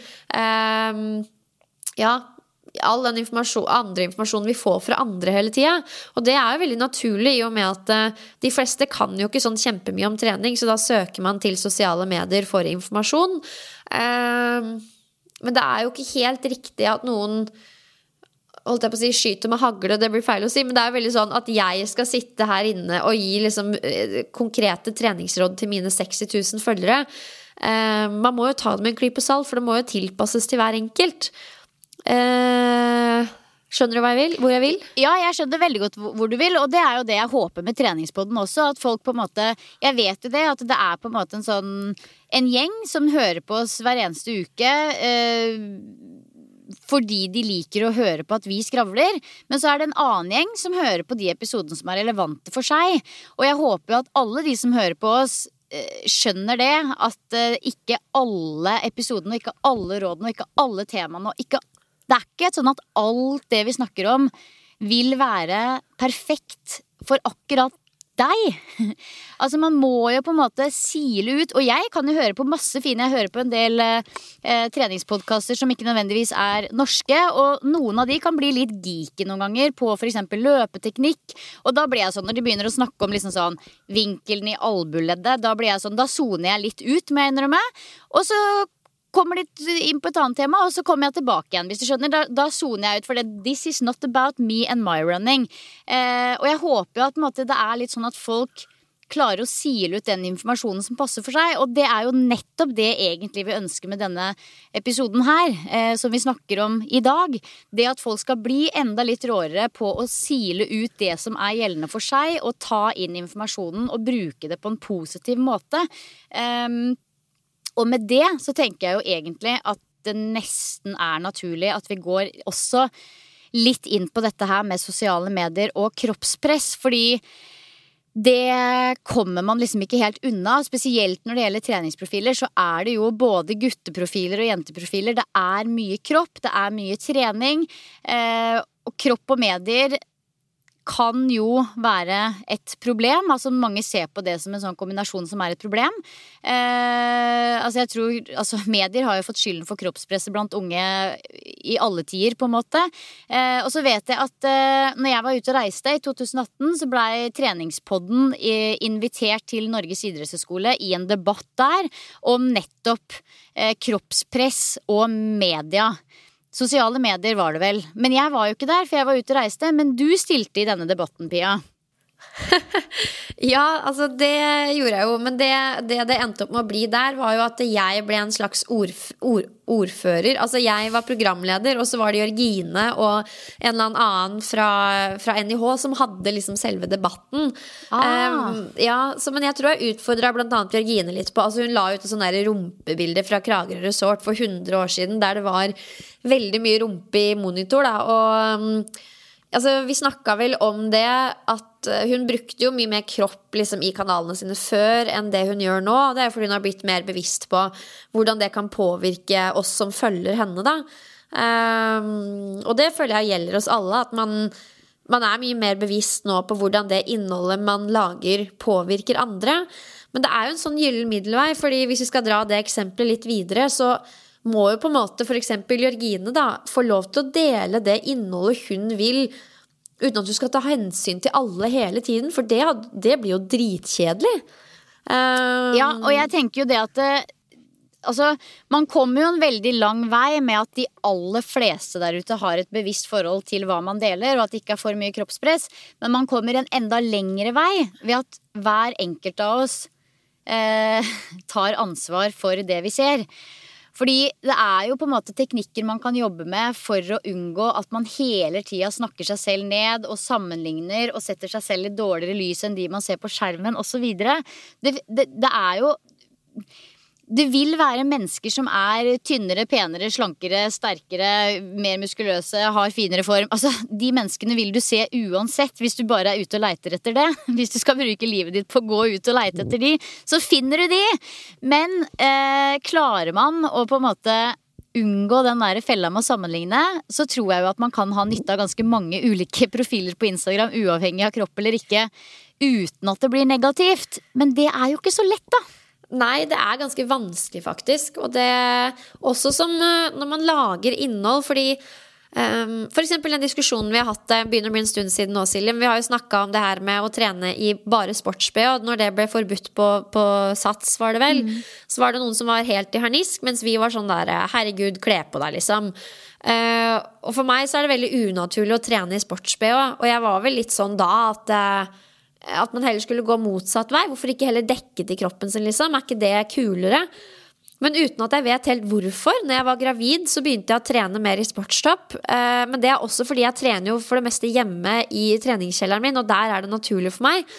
all den andre informasjonen vi får fra andre hele tiden. Og det jo veldig naturlig i og med at de fleste kan jo ikke sånn kjempemye om trening, så da søker man til sosiale medier for informasjon. Men det jo ikke helt riktig at noen holdt jeg på å si, skyter med hagle, det blir feil å si, men det veldig sånn at jeg skal sitte her inne og gi liksom konkrete treningsråd til mine 60 000 følgere. Man må jo ta det med en klype salt, for det må jo tilpasses til hver enkelt. Skjønner du hvor jeg vil? Ja, jeg skjønner veldig godt hvor du vil, og det jo det jeg håper med treningspodden også, at folk på en måte, jeg vet jo det, at det på en måte en gjeng som hører på oss hver eneste uke, fordi de liker å høre på at vi skravler, men så det en annen gjeng som hører på de episodene som relevante for seg, og jeg håper jo at alle de som hører på oss skjønner det, at ikke alle episodene, og ikke alle rådene, og ikke alle temaene, og det ikke sånn at alt det vi snakker om vil være perfekt for akkurat deg. Altså man må jo på en måte sile ut, og jeg kan jo høre på masse fine, jeg hører på en del treningspodcaster som ikke nødvendigvis norske, og noen av de kan bli litt geeky noen ganger på for eksempel løpeteknikk, og da blir jeg sånn, når de begynner å snakke om liksom sånn vinkelen i albueleddet, da blir jeg sånn, da zoner jeg litt ut, må jeg innrømme, og så kommer litt inn på et annet tema, og så kommer jeg tilbake igjen, hvis du skjønner. Da zoner jeg ut, for this is not about me and my running. Og jeg håper jo at på en måte, det litt sånn at folk klarer å sile ut den informasjonen som passer for seg, og det jo nettopp det egentlig vi ønsker med denne episoden her, som vi snakker om i dag. Det at folk skal bli enda litt råere på å sile ut det som gjeldende for seg, og ta inn informasjonen og bruke det på en positiv måte. Og med det så tenker jeg jo egentlig at det nesten naturlig at vi går også litt inn på dette her med sosiale medier og kroppspress, fordi det kommer man liksom ikke helt unna, spesielt når det gjelder treningsprofiler, så det jo både gutteprofiler og jenteprofiler, det mye kropp, det mye trening, og kropp og medier kan jo være et problem, altså mange ser på det som en sånn kombinasjon som et problem. Altså jeg tror, medier har jo fått skylden for kroppspresset blant unge i alle tider på en måte, og så vet jeg at når jeg var ute og reiste i 2018 så ble treningspodden invitert til Norges idrettshøyskole i en debatt der om nettopp kroppspress og media. Sosiale medier var det vel, men jeg var jo ikke der, for jeg var ute og reiste, men du stilte i denne debatten, Pia. Ja, altså det gjorde jeg jo, men det endte opp med å bli der var jo at jeg ble en slags ordfører, altså jeg var programleder, og så var det Jørgine og en eller annen fra NIH som hadde liksom selve debatten. Ja, men jeg tror jeg utfordret blant annet Jørgine litt på, altså hun la ut et sånn der rumpebilde fra Kragerø Resort for 100 år siden, der det var veldig mye rumpe i monitor da, og altså, vi snakket vel om det at hun brukte jo mye mer kropp liksom, i kanalene sine før enn det hun gjør nå. Det fordi hun har blitt mer bevisst på hvordan det kan påvirke oss som følger henne da. Og det føler jeg gjelder oss alle, at man mye mer bevisst nå på hvordan det innholdet man lager påvirker andre. Men det jo en sånn gyllen middelvei, fordi hvis vi skal dra det eksempelet litt videre, så må jo på en måte for eksempel Jørgine da få lov til å dele det innholdet hun vil, uten at du skal ta hensyn til alle hele tiden, for det blir jo dritkjedelig.
Ja, og jeg tenker jo det at altså, man kommer jo en veldig lang vei med at de aller fleste der ute har et bevisst forhold til hva man deler, og at det ikke for mye kroppspress, men man kommer en enda lengre vei ved at hver enkelt av oss tar ansvar for det vi ser. Fordi det jo på en måte teknikker man kan jobbe med for å unngå at man hele tiden snakker seg selv ned og sammenligner og setter seg selv i dårligere lys enn de man ser på skjermen og så videre. Det jo det vil være mennesker som tynnere, penere, slankere, sterkere, mer muskuløse, har finere form. Altså, de menneskene vil du se uansett hvis du bare ute og leiter etter det. Hvis du skal bruke livet ditt på å gå ut og leite etter de, så finner du de. Men klarer man å på en måte unngå den der fella med å sammenligne, så tror jeg jo at man kan ha nytte av ganske mange ulike profiler på Instagram, uavhengig av kropp eller ikke, uten at det blir negativt. Men det jo ikke så lett da.
Nei, det ganske vanskelig faktisk. Og det også som når man lager innhold, fordi for eksempel den diskusjonen vi har hatt, begynner å bli en stund siden nå, Silje. Vi har jo snakket om det her med å trene i bare sports-BH, og når det ble forbudt på Sats, var det vel, så var det noen som var helt i harnisk, mens vi var sånn der, herregud, kle på deg liksom. Og for meg så det veldig unaturlig å trene i sports-BH, og jeg var vel litt sånn da at man heller skulle gå motsatt vei. Hvorfor ikke heller dekke til kroppen sin liksom? Ikke det kulere? Men uten at jeg vet helt hvorfor. Når jeg var gravid så begynte jeg å trene mer i sportstopp. Men det også fordi jeg trener jo for det meste hjemme i treningskjelleren min, og der det naturlig for meg.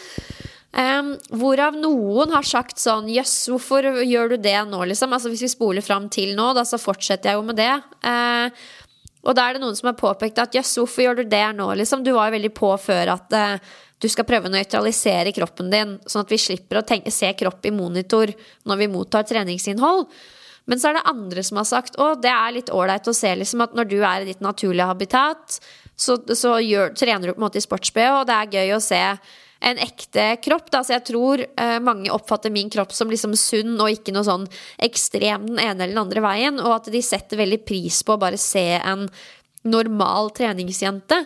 Hvorav noen har sagt sånn, jøss, hvorfor gjør du det nå liksom? Altså hvis vi spoler fram til nå, da så fortsetter jeg jo med det. Og da det noen som har påpekt at jøss, hvorfor gjør du det nå liksom? Du var jo veldig på før at du skal prøve å nøytralisere kroppen din, sånn at vi slipper å se kropp i monitor når vi mottar treningsinnhold. Men så det andre som har sagt, det litt ordentlig å se liksom, at når du i ditt naturlige habitat, så trener du på en måte i sports-BH, og det gøy å se en ekte kropp. Da. Så jeg tror mange oppfatter min kropp som liksom sunn, og ikke noe sånn ekstrem den ene eller den andre veien, og at de setter veldig pris på å bare se en normal treningsjente.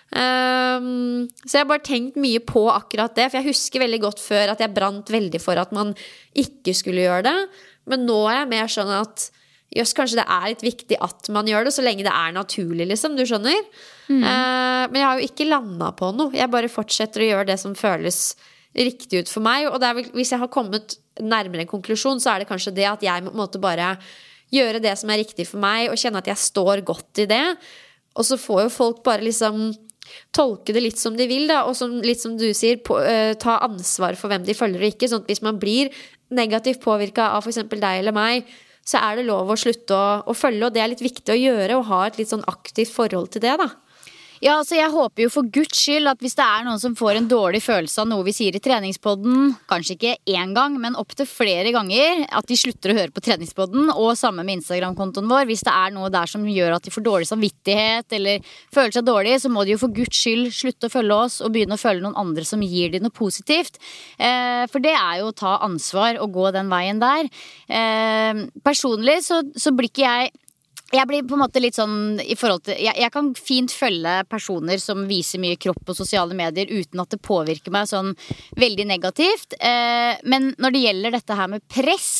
Så jeg har bare tenkt mye på akkurat det, for jeg husker veldig godt før at jeg brant veldig for at man ikke skulle gjøre det, men nå jeg mer sånn at jøss, kanskje det litt viktig at man gjør det så lenge det naturlig liksom, du skjønner. Men jeg har jo ikke landet på noe, jeg bare fortsetter å gjøre det som føles riktig ut for meg, og vel, hvis jeg har kommet nærmere en konklusjon, så det kanskje det at jeg må på en måte bare gjøre det som riktig for meg, og kjenne at jeg står godt i det, og så får jo folk bare liksom tolke det litt som de vil da, og litt som du sier, ta ansvar for hvem de følger og ikke, sånn at hvis man blir negativt påvirket av for eksempel deg eller meg, så det lov å slutte å følge, og det litt viktig å gjøre, og ha et litt sånn aktivt forhold til det da.
Ja, altså jeg håper jo for Guds skyld at hvis det noen som får en dårlig følelse av noe vi sier i treningspodden, kanskje ikke en gang, men opp til flere ganger, at de slutter å høre på treningspodden, og sammen med Instagram-kontoen vår. Hvis det noe der som gjør at de får dårlig samvittighet, eller føler seg dårlig, så må de jo for Guds skyld slutte å følge oss, og begynne å følge noen andre som gir de noe positivt. For det jo å ta ansvar og gå den veien der. Personlig så blir ikke jeg blir på en måte litt sånn i forhold til, jeg kan fint følge personer som viser mye kropp på sosiale medier uten at det påvirker meg sånn veldig negativt. Men når det gjelder dette her med press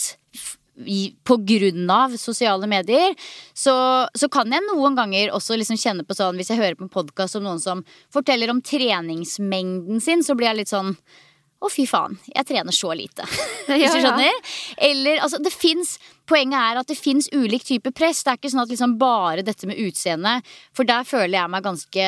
på grunn av sosiale medier, så kan jeg noen ganger også liksom kjenne på sånn, hvis jeg hører på en podcast om noen som forteller om treningsmengden sin, så blir jeg litt sånn, fy faen, jeg trener så lite. Hvis du skjønner? Eller, altså, poenget at det finnes ulik type press. Det ikke sånn at liksom bare dette med utseende, for der føler jeg meg ganske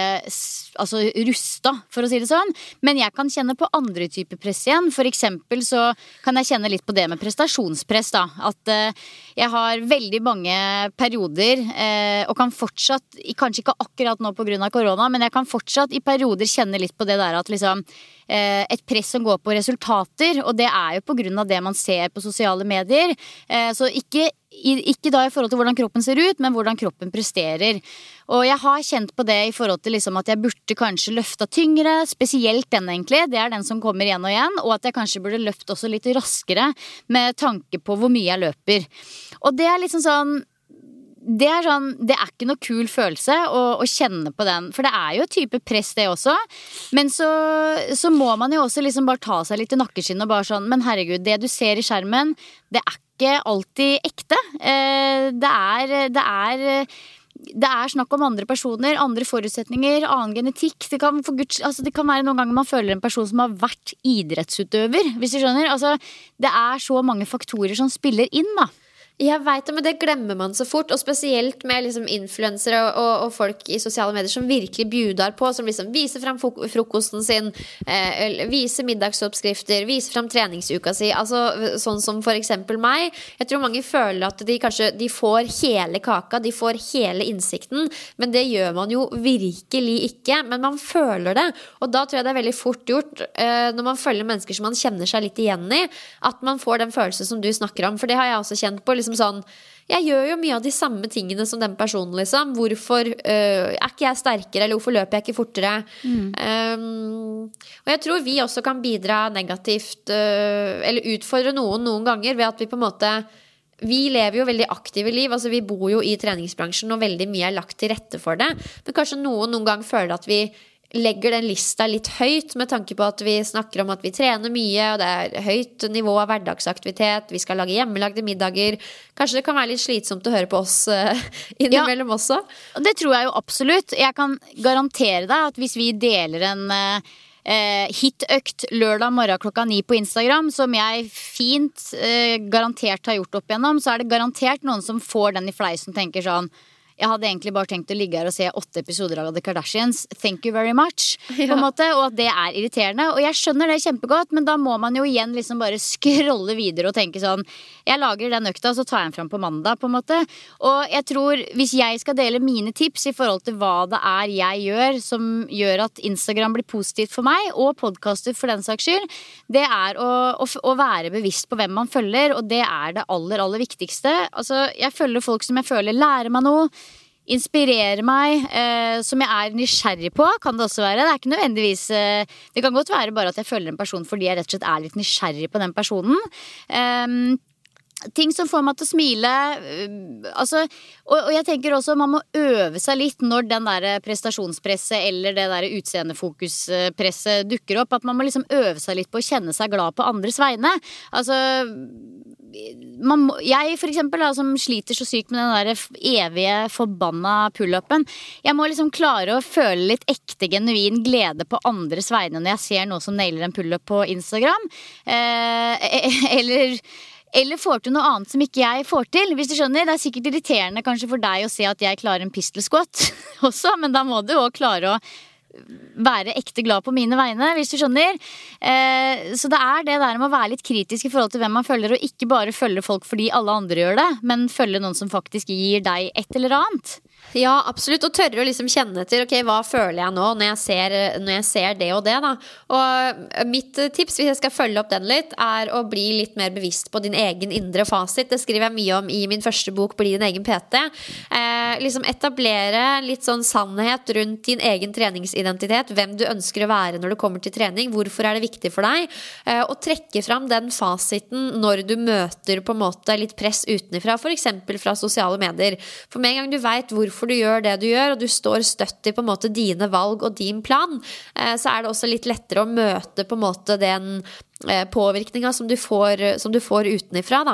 rusta, for å si det sånn. Men jeg kan kjenne på andre typer press igjen. For eksempel så kan jeg kjenne litt på det med prestasjonspress da. At jeg har veldig mange perioder, og kan fortsatt, kanskje ikke akkurat nå på grunn av korona, men jeg kan fortsatt i perioder kjenne litt på det der at liksom et press som går på resultater, og det jo på grunn av det man ser på sosiale medier. Så ikke da i forhold til hvordan kroppen ser ut, men hvordan kroppen presterer. Og jeg har kjent på det i forhold til liksom at jeg burde kanskje løfta tyngre, spesielt den egentlig, det den som kommer igjen og igjen, og at jeg kanskje burde løfte også litt raskere med tanke på hvor mye jeg løper. Og det liksom sånn, det ikke noe kul følelse å kjenne på den, for det jo et type press det også, men så må man jo også liksom bare ta seg litt i nakkeskinn og bare sånn, men herregud, det du ser i skjermen, det ikke alltid ekte. Det snakk om andre personer, andre forutsetninger, annen genetikk. Det kan være noen ganger man føler en person som har vært idrettsutøver, hvis du skjønner. Altså, det så mange faktorer som spiller inn da.
Jeg vet det, men det glemmer man så fort. Og spesielt med liksom influensere og folk i sosiale medier som virkelig bjudar på, som liksom viser frem frokosten sin, viser middagsoppskrifter, viser frem treningsuka si. Altså sånn som for eksempel meg. Jeg tror mange føler at de får hele kaka, de får hele innsikten, men det gjør man jo virkelig ikke. Men man føler det, og da tror jeg det er veldig fort gjort når man følger mennesker som man kjenner seg litt igjen i, at man får den følelsen som du snakker om. For det har jeg også kjent på, liksom sånn, jeg gjør jo mye av de samme tingene som den personen, liksom. Hvorfor er ikke jeg sterkere, eller hvorfor løper jeg ikke fortere? Og jeg tror vi også kan bidra negativt, eller utfordre noen ganger, ved at vi på en måte, vi lever jo veldig aktive liv, altså vi bor jo i treningsbransjen, og veldig mye er lagt til rette for det. Men kanskje noen gang føler at vi legger den lista litt høyt, med tanke på at vi snakker om at vi trener mye, og det er høyt nivå av hverdagsaktivitet, vi skal lage hjemmelagde middager. Kanskje det kan være litt slitsomt å høre på oss innimellom også.
Det tror jeg jo absolutt. Jeg kan garantere deg at hvis vi deler en hitøkt lørdag morgen 9:00 på Instagram, som jeg fint garantert har gjort opp igjennom, så er det garantert noen som får den i fleisen og tenker sånn, jeg hadde egentlig bare tenkt å ligge her og se 8 episoder av The Kardashians. Thank you very much. På en måte, og at det er irriterende. Og jeg skjønner det kjempegodt, men da må man jo igjen liksom bare scrolle videre og tenke sånn, jeg lager den økta, så tar jeg den fram på mandag, på en måte. Og jeg tror, hvis jeg skal dele mine tips i forhold til hva det er jeg gjør, som gjør at Instagram blir positivt for meg, og podcaster for den saks skyld, det er å være bevisst på hvem man følger, og det er det aller, aller viktigste. Altså, jeg følger folk som jeg føler lærer meg noe, inspirerer meg, som jeg er nysgjerrig på, kan det også være. Det er ikke nødvendigvis, det kan godt være bare at jeg følger en person fordi jeg rett og slett er litt nysgjerrig på den personen. Ting som får meg til å smile, altså, og jeg tenker også man må øve seg litt når den der prestasjonspresset eller det der utseendefokuspresset dukker opp, at man må liksom øve seg litt på å kjenne seg glad på andres vegne. Altså, jeg for eksempel som sliter så sykt med den der evige forbanna pull-upen, jeg må liksom klare å føle litt ekte genuin glede på andres vegne når jeg ser noe som nailer en pull-up på Instagram, eller får til noe annet som ikke jeg får til, hvis du skjønner. Det er sikkert irriterende kanskje for deg å se at jeg klarer en pistol squat også, men da må du også klare å være ekte glad på mine vegne, hvis du skjønner. Så det er det der med å være litt kritisk i forhold til hvem man følger, og ikke bare følge folk fordi alle andre gjør det, men følge noen som faktisk gir deg et eller annet.
Ja, absolutt, og tørre å liksom kjenne til, ok, hva føler jeg nå når jeg ser det og det da. Og mitt tips, hvis jeg skal følge opp den litt, er å bli litt mer bevisst på din egen indre fasit. Det skriver jeg mye om i min første bok, Bli din egen PT. Liksom etablere litt sånn sannhet rundt din egen treningsidentitet, hvem du ønsker å være når det kommer til trening, hvorfor er det viktig for deg, og trekke fram den fasiten når du møter på en måte litt press utenifra, for eksempel fra sosiale medier. For med en gang du vet hvorfor du gjør det du gjør, og du står støtt i på en måte dine valg og din plan, så er det også litt lettere å møte på en måte den påvirkninga som du får utenifra da.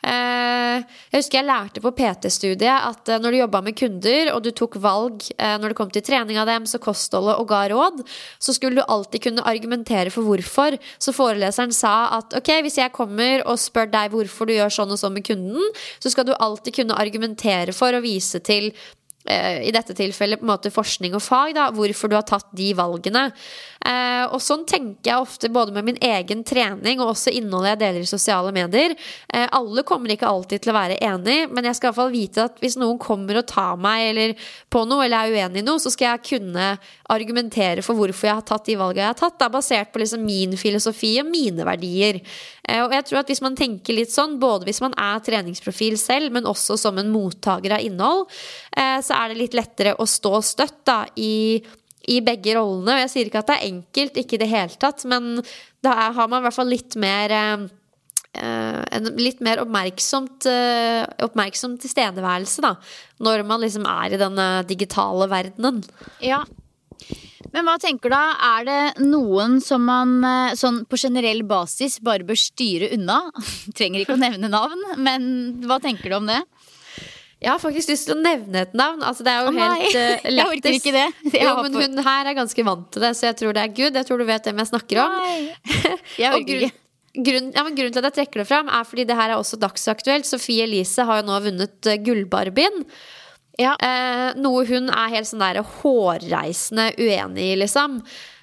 Jeg husker jeg lærte på PT-studiet at når du jobbet med kunder og du tok valg når det kom til trening av dem, så kostholdet og ga råd, så skulle du alltid kunne argumentere for hvorfor. Så foreleseren sa at ok, hvis jeg kommer og spør deg hvorfor du gjør sånn og sånn med kunden, så skal du alltid kunne argumentere for å vise til i dette tilfellet på en måte forskning og fag da, hvorfor du har tatt de valgene, og sånn tenker jeg ofte både med min egen trening og også innholdet jeg deler i sosiale medier. Alle kommer ikke alltid til å være enig, men jeg skal i hvert fall vite at hvis noen kommer og tar meg eller på noe, eller er uenig i noe, så skal jeg kunne argumentere for hvorfor jeg har tatt de valgene jeg har tatt da, basert på liksom min filosofi og mine verdier. Og jeg tror at hvis man tenker litt sånn, både hvis man er treningsprofil selv, men også som en mottaker av innhold, så er det litt lettere å stå støtt da, i begge rollene. Og jeg sier ikke at det er enkelt, ikke i det hele tatt, men da har man i hvert fall litt mer oppmerksom tilstedeværelse da, når man liksom er i denne digitale verdenen.
Ja. Men hva tenker du da? Er det noen som man sånn på generell basis bare bør styre unna? Trenger ikke å nevne navn, men hva tenker du om det?
Jeg har faktisk lyst til å nevne et navn. Altså, det er jo helt lettest.
Jeg orker ikke det.
Jo, men hun her er ganske vant til det, så jeg tror det er good. Jeg tror du vet hvem jeg snakker om.
Jeg orker ikke.
Grunnen til at jeg trekker det fram fordi det her også dagsaktuelt. Sophie Elise har jo nå vunnet Gullbarbien.
Ja.
Noe hun helt sånn der hårreisende uenig i, liksom.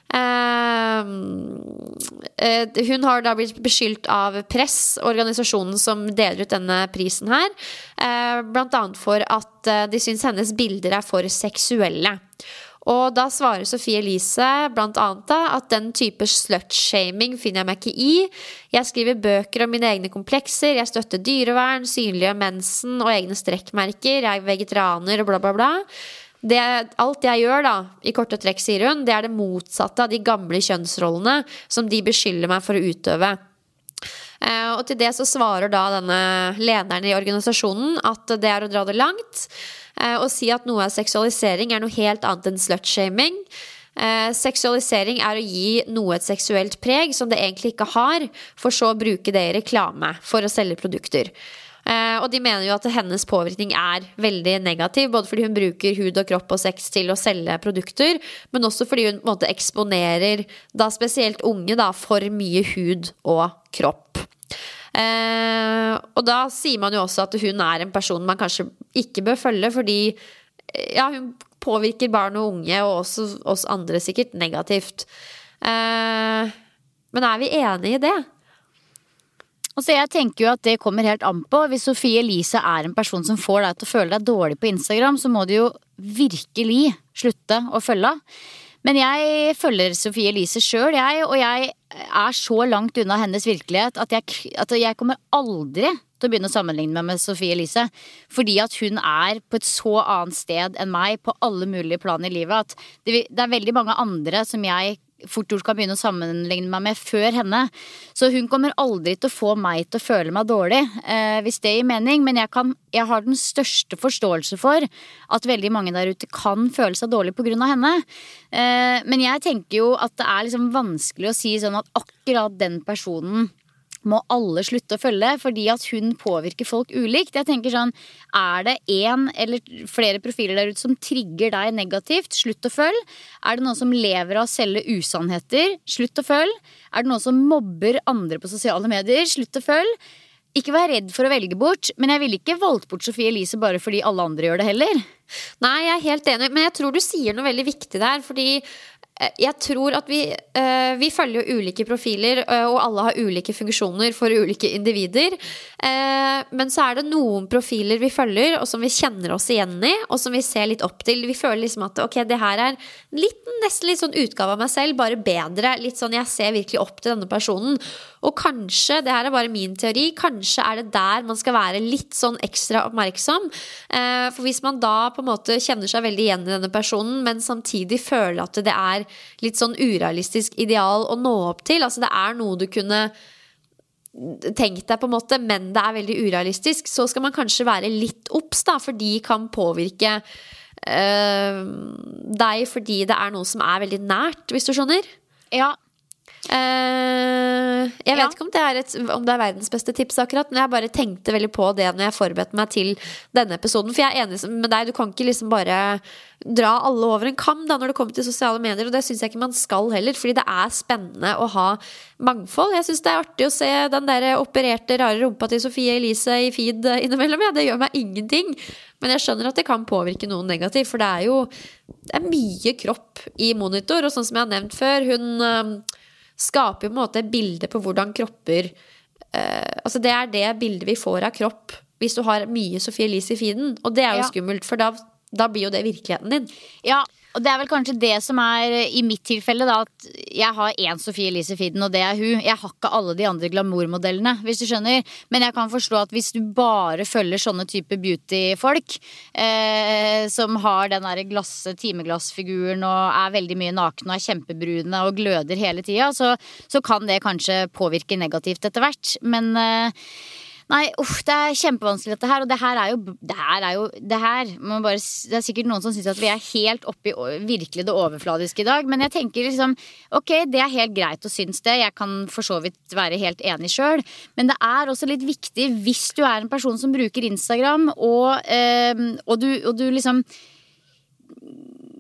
Hun har da blitt beskyldt av Press, organisasjonen som deler ut denne prisen her, blant annet for at de synes hennes bilder for seksuelle. Og da svarer Sophie Elise blant annet da, at den type slut-shaming finner jeg meg ikke i. Jeg skriver bøker om mine egne komplekser, jeg støtter dyrevern, synliggjør mensen og egne strekkmerker, jeg er vegetarianer og bla bla bla. Alt jeg gjør da, i korte trekk, sier hun, det det motsatte av de gamle kjønnsrollene som de beskylder meg for å utøve. Og til det så svarer da denne lederen i organisasjonen at det å dra det langt, og si at noe av seksualisering noe helt annet enn slut-shaming. Seksualisering å gi noe et seksuelt preg som det egentlig ikke har, for så å bruke det i reklame for å selge produkter. Og de mener jo at hennes påvirkning veldig negativ, både fordi hun bruker hud og kropp og sex til å selge produkter, men også fordi hun på en måte eksponerer da spesielt unge da, for mye hud og kropp. Og da sier man jo også at hun en person man kanskje ikke bør følge, fordi hun påvirker barn og unge, og også oss andre sikkert negativt. Men vi enige i det?
Så jeg tenker jo at det kommer helt an på. Hvis Sophie Elise en person som får deg til å føle deg dårlig på Instagram, så må du jo virkelig slutte å følge. Men jeg følger Sophie Elise selv, og jeg så langt unna hennes virkelighet at jeg kommer aldri til å begynne å sammenligne meg med Sophie Elise, fordi at hun på et så annet sted enn meg på alle mulige plan i livet, at det veldig mange andre som jeg fort gjort kan begynne å sammenligne meg med før henne. Så hun kommer aldri til å få meg til å føle meg dårlig, hvis det gir mening, men jeg har den største forståelse for at veldig mange der ute kan føle seg dårlig på grunn av henne. Men jeg tenker jo at det liksom vanskelig å si sånn at akkurat den personen må alle slutte å følge, fordi at hun påvirker folk ulikt. Jeg tenker sånn, det en eller flere profiler der ute som trigger deg negativt, slutt å følge. Det noen som lever av å selge usannheter, slutt å følge. Det noen som mobber andre på sosiale medier, slutt å følge. Ikke vær redd for å velge bort, men jeg vil ikke valgt bort Sophie Elise bare fordi alle andre gjør det heller.
Nei, jeg helt enig, men jeg tror du sier noe veldig viktig der, fordi jeg tror at vi følger jo ulike profiler, og alle har ulike funksjoner for ulike individer, men så det noen profiler vi følger, og som vi kjenner oss igjen i, og som vi ser litt opp til. Vi føler liksom at ok, det her nesten litt sånn utgave av meg selv, bare bedre, litt sånn jeg ser virkelig opp til denne personen. Og kanskje, det her bare min teori, kanskje det der man skal være litt sånn ekstra oppmerksom, for hvis man da på en måte kjenner seg veldig igjen i denne personen, men samtidig føler at det litt sånn urealistisk ideal å nå opp til, altså det noe du kunne tenkt deg på en måte, men det veldig urealistisk, så skal man kanskje være litt obs da, for de kan påvirke deg fordi det noe som veldig nært, hvis du skjønner.
Ja.
Jeg vet ikke om det verdens beste tips akkurat, men jeg bare tenkte veldig på det når jeg forberedte meg til denne episoden, for jeg enig med deg, du kan ikke liksom bare dra alle over en kam da når det kommer til sosiale medier, og det synes jeg ikke man skal heller, fordi det spennende å ha mangfold. Jeg synes det artig å se den der opererte rare rumpa til Sophie Elise i feed innimellom, det gjør meg ingenting, men jeg skjønner at det kan påvirke noen negativt, for det mye kropp i monitor, og sånn som jeg har nevnt før, hun skaper jo på en måte et bilde på hvordan kropper altså det det bildet vi får av kropp hvis du har mye Sophie Elise i feeden, og det jo skummelt, for da blir jo det virkeligheten din. Ja, og det vel kanskje det som i mitt tilfelle da, at jeg har en Sophie Elise i feeden, og det hun. Jeg har ikke alle de andre glamourmodellene, hvis du skjønner, men jeg kan forstå at hvis du bare følger sånne type beauty-folk som har den der timeglassfiguren og veldig mye nakne og kjempebrune og gløder hele tiden, så kan det kanskje påvirke negativt etter hvert, men nei, det kjempevanskelig dette her, og det her det sikkert noen som synes at vi helt oppe i virkelig det overfladiske i dag, men jeg tenker liksom, ok, det helt greit å synes det, jeg kan for så vidt være helt enig selv, men det også litt viktig hvis du en person som bruker Instagram, og du liksom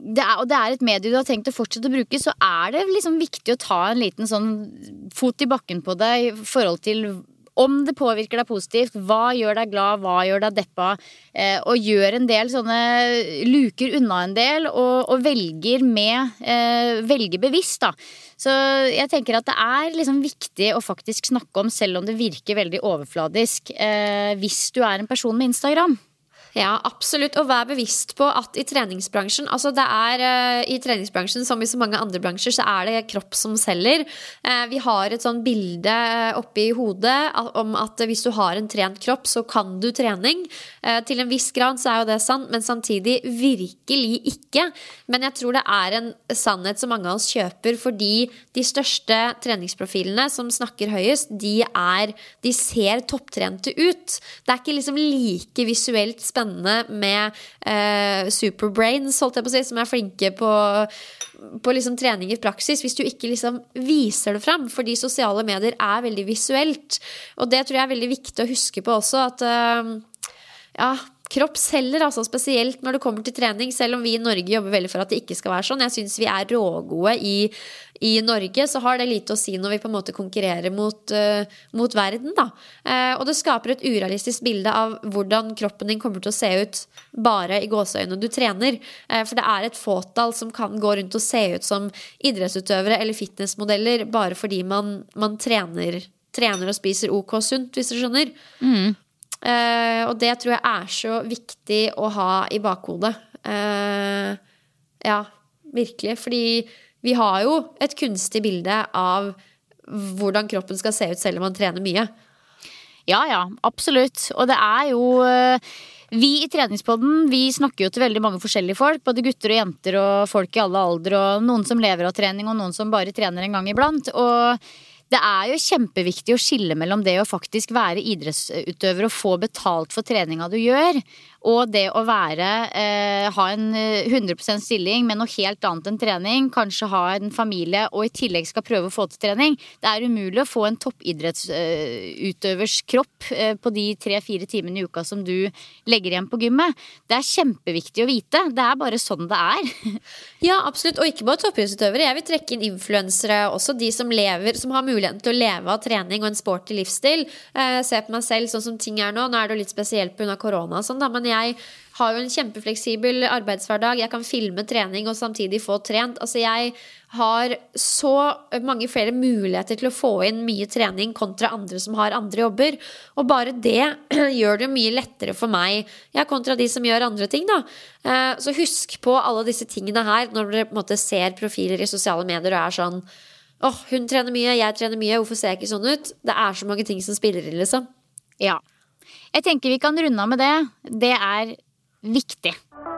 og det et medie du har tenkt å fortsette å bruke, så det liksom viktig å ta en liten sånn fot i bakken på det i forhold til om det påvirker deg positivt, hva gjør deg glad, hva gjør deg deppa, og gjør en del sånne luker unna en del, og velger bevisst da. Så jeg tenker at det liksom viktig å faktisk snakke om, selv om det virker veldig overfladisk, hvis du en person med Instagram.
Ja, absolutt, og vær bevisst på at i treningsbransjen, altså det i treningsbransjen som i så mange andre bransjer, så det kropp som selger. Vi har et sånn bilde oppe i hodet om at hvis du har en trent kropp, så kan du trening. Til en viss grad så jo det sant, men samtidig virkelig ikke. Men jeg tror det en sannhet som mange av oss kjøper, fordi de største treningsprofilene som snakker høyest, de ser topptrente ut. Det ikke liksom like visuelt spennende med superbrains, holdt jeg på å si, som flinke på liksom trening i praksis, hvis du ikke liksom viser det frem, fordi sosiale medier veldig visuelt, og det tror jeg veldig viktig å huske på også, at kropp selger, altså spesielt når det kommer til trening, selv om vi i Norge jobber veldig for at det ikke skal være sånn. Jeg synes vi rågode i Norge, så har det lite å si når vi på en måte konkurrerer mot verden da. Og det skaper et urealistisk bilde av hvordan kroppen din kommer til å se ut bare i gåseøyne du trener. For det et fåtall som kan gå rundt og se ut som idrettsutøvere eller fitnessmodeller bare fordi man trener og spiser ok sunt, hvis du skjønner. Og det tror jeg så viktig å ha i bakhodet. Ja, virkelig. Fordi vi har jo et kunstig bilde av hvordan kroppen skal se ut selv om man trener mye.
Ja, absolutt. Og det jo vi i Treningspodden, vi snakker jo til veldig mange forskjellige folk, både gutter og jenter og folk i alle aldre, og noen som lever av trening og noen som bare trener en gang iblant. Og det jo kjempeviktig å skille mellom det å faktisk være idrettsutøver og få betalt for treninga du gjør, og det å ha en 100% stilling med noe helt annet enn trening, kanskje ha en familie og i tillegg skal prøve å få til trening. Det umulig å få en toppidrettsutøvers kropp på de 3-4 timene i uka som du legger igjen på gymmet. Det kjempeviktig å vite. Det bare sånn det
Ja, absolutt. Og ikke bare toppidrettsutøvere. Jeg vil trekke inn influensere, også de som har muligheten til å leve av trening og en sporty livsstil. Se på meg selv sånn som ting nå. Nå det jo litt spesielt på grunn av korona og sånn da, men jeg har jo en kjempefleksibel arbeidshverdag. Jeg kan filme trening og samtidig få trent. Altså jeg har så mange flere muligheter til å få inn mye trening kontra andre som har andre jobber. Og bare det gjør det mye lettere for meg, kontra de som gjør andre ting da. Så husk på alle disse tingene her når dere på en måte ser profiler i sosiale medier og sånn, hun trener mye, jeg trener mye, hvorfor ser jeg ikke sånn ut? Det så mange ting som spiller inn liksom.
Ja. Jeg tenker vi kan runde av med det. Det viktig.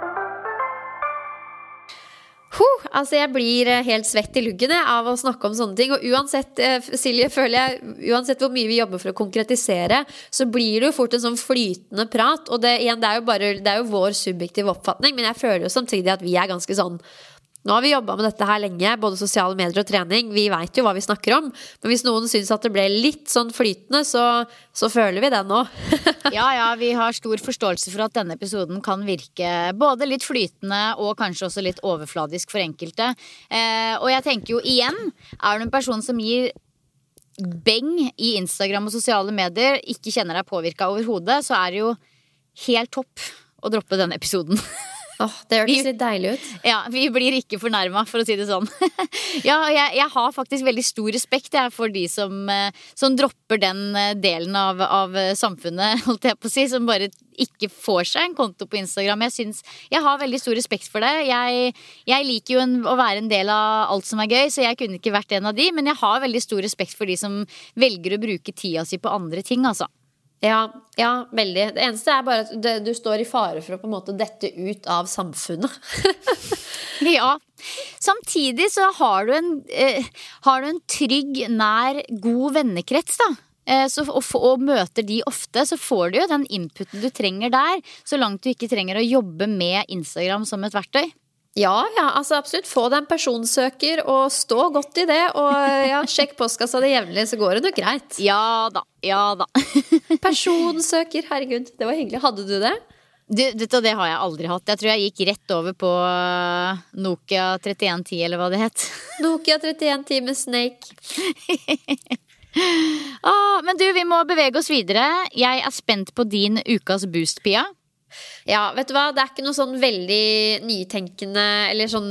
Altså jeg blir helt svett i luggen av å snakke om sånne ting. Og uansett, Silje, føler jeg, uansett hvor mye vi jobber for å konkretisere, så blir det jo fort en sånn flytende prat. Og det jo vår subjektive oppfatning, men jeg føler jo samtidig at vi ganske sånn. Nå har vi jobbet med dette her lenge, både sosiale medier og trening. Vi vet jo hva vi snakker om. Men hvis noen synes at det ble litt sånn flytende, så føler vi det nå.
Ja, vi har stor forståelse for at denne episoden kan virke både litt flytende og kanskje også litt overfladisk for enkelte. Og jeg tenker jo igjen, du en person som gir beng i Instagram og sosiale medier, ikke kjenner deg påvirket overhodet, så det jo helt topp å droppe denne episoden.
Det hørtes litt deilig ut.
Ja, vi blir ikke fornærmet, for å si det sånn. Ja, jeg har faktisk veldig stor respekt for de som dropper den delen av samfunnet, holdt jeg på å si, som bare ikke får seg en konto på Instagram. Jeg har veldig stor respekt for det. Jeg liker jo å være en del av alt som gøy, så jeg kunne ikke vært en av de, men jeg har veldig stor respekt for de som velger å bruke tida si på andre ting, altså.
Ja, veldig. Det eneste bare at du står i fare for å på en måte dette ut av samfunnet.
Ja. Samtidig så har du en trygg, nær, god vennekrets da. Og møter de ofte, så får du jo den inputen du trenger der, så langt du ikke trenger å jobbe med Instagram som et verktøy.
Ja, altså absolutt. Få deg en personsøker og stå godt i det, og sjekk postkassa det jevnlig, så går det nok greit.
Ja da.
Personsøker, herregud, det var hyggelig. Hadde du det?
Det har jeg aldri hatt. Jeg tror jeg gikk rett over på Nokia 3110, eller hva det het.
Nokia 3110 med Snake.
Men du, vi må bevege oss videre. Jeg spent på din ukas boost, Pia.
Ja, vet du hva? Det ikke noe sånn veldig nytenkende eller sånn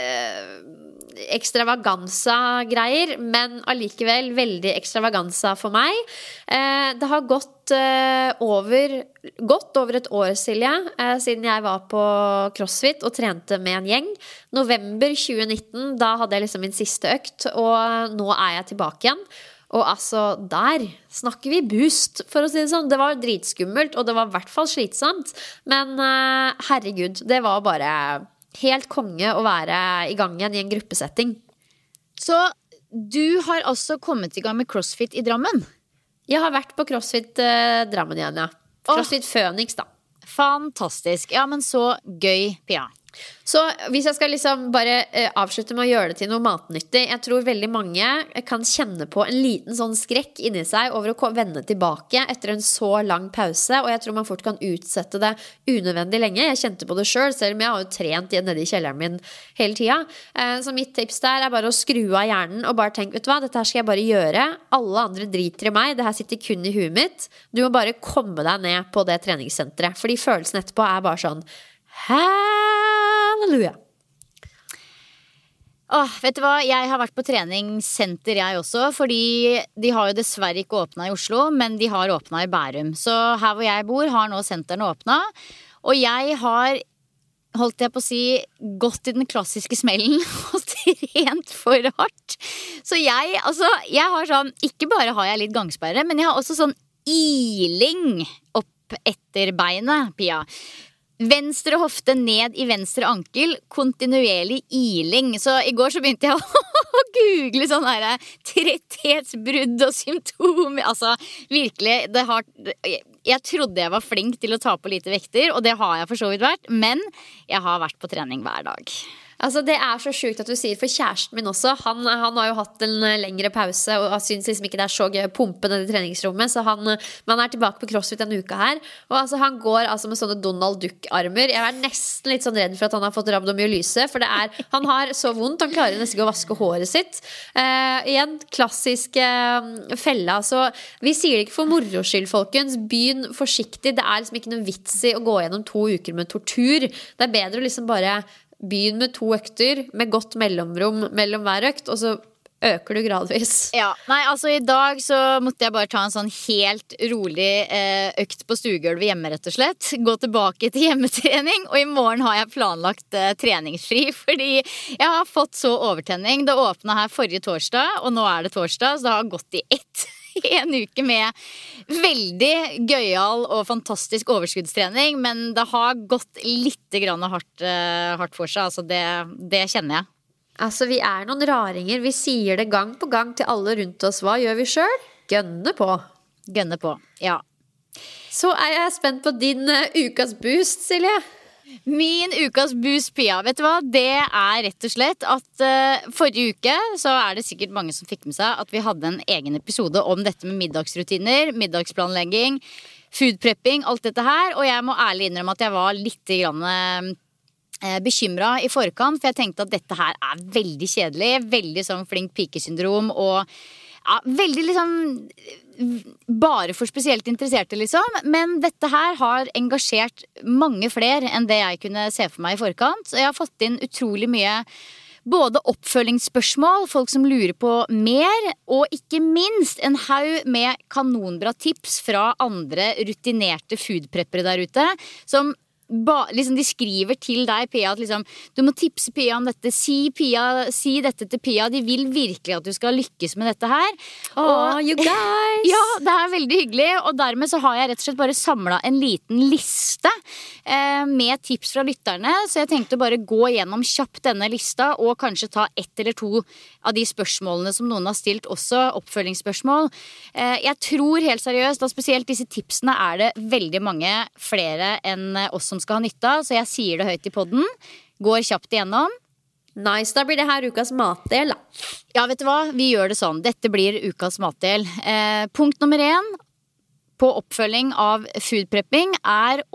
ekstravaganza-greier, men allikevel veldig ekstravaganza for meg. Det har gått over et år, Silje, siden jeg var på CrossFit og trente med en gjeng. November 2019, da hadde jeg liksom min siste økt, og nå jeg tilbake igjen. Og altså, der snakker vi boost, for å si det sånn. Det var dritskummelt, og det var i hvert fall slitsomt. Men herregud, det var bare helt konge å være i gang igjen i en gruppesetting.
Så du har altså kommet i gang med CrossFit i Drammen?
Jeg har vært på CrossFit Drammen igjen, ja. CrossFit Phoenix, da.
Fantastisk. Ja, men så gøy, Pia.
Så hvis jeg skal liksom bare avslutte med å gjøre det til noe matnyttig, jeg tror veldig mange kan kjenne på en liten sånn skrekk inni seg over å vende tilbake etter en så lang pause, og jeg tror man fort kan utsette det unødvendig lenge. Jeg kjente på det selv om jeg har jo trent nede i kjelleren min hele tiden. Så mitt tips der bare å skru av hjernen og bare tenke, vet du hva, dette her skal jeg bare gjøre. Alle andre driter i meg, det her sitter kun i huet mitt. Du må bare komme deg ned på det treningssenteret, fordi følelsen etterpå bare sånn halleluja.
Vet du hva, jeg har vært på treningssenter jeg også, fordi de har jo dessverre ikke åpnet i Oslo, men de har åpnet i Bærum. Så her hvor jeg bor har nå senterne åpnet, og jeg har, holdt jeg på å si, gått i den klassiske smellen og trent for hardt. Så jeg har sånn, ikke bare har jeg litt gangsperre, men jeg har også sånn iling opp etter beinet, Pia. Venstre hofte ned i venstre ankel, kontinuerlig iling. Så i går så begynte jeg å google sånn her tretthetsbrudd og symptomer. Altså virkelig, jeg trodde jeg var flink til å ta på lite vekter, og det har jeg for så vidt vært, men jeg har vært på trening hver dag.
Altså det så sjukt at du sier, for kjæresten min også, han har jo hatt en lengre pause og synes liksom ikke det så gøy å pumpe ned i treningsrommet, så men han tilbake på CrossFit en uke her, og altså han går altså med sånne Donald Duck-armer. Jeg nesten litt sånn redd for at han har fått rabdomyolyse, for han har så vondt, han klarer nesten ikke å vaske håret sitt. Igjen, klassisk fella, så vi sier det ikke for moro skyld, folkens. Begynn forsiktig, det liksom ikke noe vits i å gå gjennom 2 uker med tortur. Det bedre å liksom bare begynn med 2 økter med godt mellomrom mellom hver økt, og så øker du gradvis.
Ja, nei, altså i dag så måtte jeg bare ta en sånn helt rolig økt på stuegulvet hjemme, rett og slett. Gå tilbake til hjemmetrening, og i morgen har jeg planlagt treningsfri, fordi jeg har fått så overtenning. Det åpnet her forrige torsdag, og nå det torsdag, så det har gått i en uke med veldig gøyal og fantastisk overskuddstrening, men det har gått litt grann hardt for seg, altså det kjenner jeg.
Altså vi noen raringer, vi sier det gang på gang til alle rundt oss. Hva gjør vi selv? Gønne på.
Gønne på, ja.
Så jeg spent på din ukas boost, Silje.
Min ukas boost, Pia, vet du hva? Det rett og slett at forrige uke så det sikkert mange som fikk med seg at vi hadde en egen episode om dette med middagsrutiner, middagsplanlegging, foodprepping, alt dette her. Og jeg må ærlig innrømme at jeg var litt bekymret i forkant, for jeg tenkte at dette her veldig kjedelig, veldig sånn flink pikesyndrom, og ja, veldig liksom bare for spesielt interesserte liksom, men dette her har engasjert mange flere enn det jeg kunne se for meg i forkant, så jeg har fått inn utrolig mye både oppfølgingsspørsmål, folk som lurer på mer, og ikke minst en haug med kanonbra tips fra andre rutinerte foodpreppere der ute, som liksom de skriver til deg, Pia, at liksom, du må tipse Pia om dette, si dette til Pia, de vil virkelig at du skal lykkes med dette her.
You guys!
Ja, det veldig hyggelig, og dermed så har jeg rett og slett bare samlet en liten liste med tips fra lytterne, så jeg tenkte å bare gå gjennom kjapt denne lista, og kanskje ta 1 eller 2 av de spørsmålene som noen har stilt, også oppfølgingsspørsmål. Jeg tror helt seriøst, da spesielt disse tipsene det veldig mange flere enn oss som skal ha nytte av, så jeg sier det høyt i podden. Går kjapt igjennom.
Nice, da blir det her ukas matdel da.
Ja, vet du hva? Vi gjør det sånn. Dette blir ukas matdel. Punkt nummer 1 på oppfølging av foodprepping å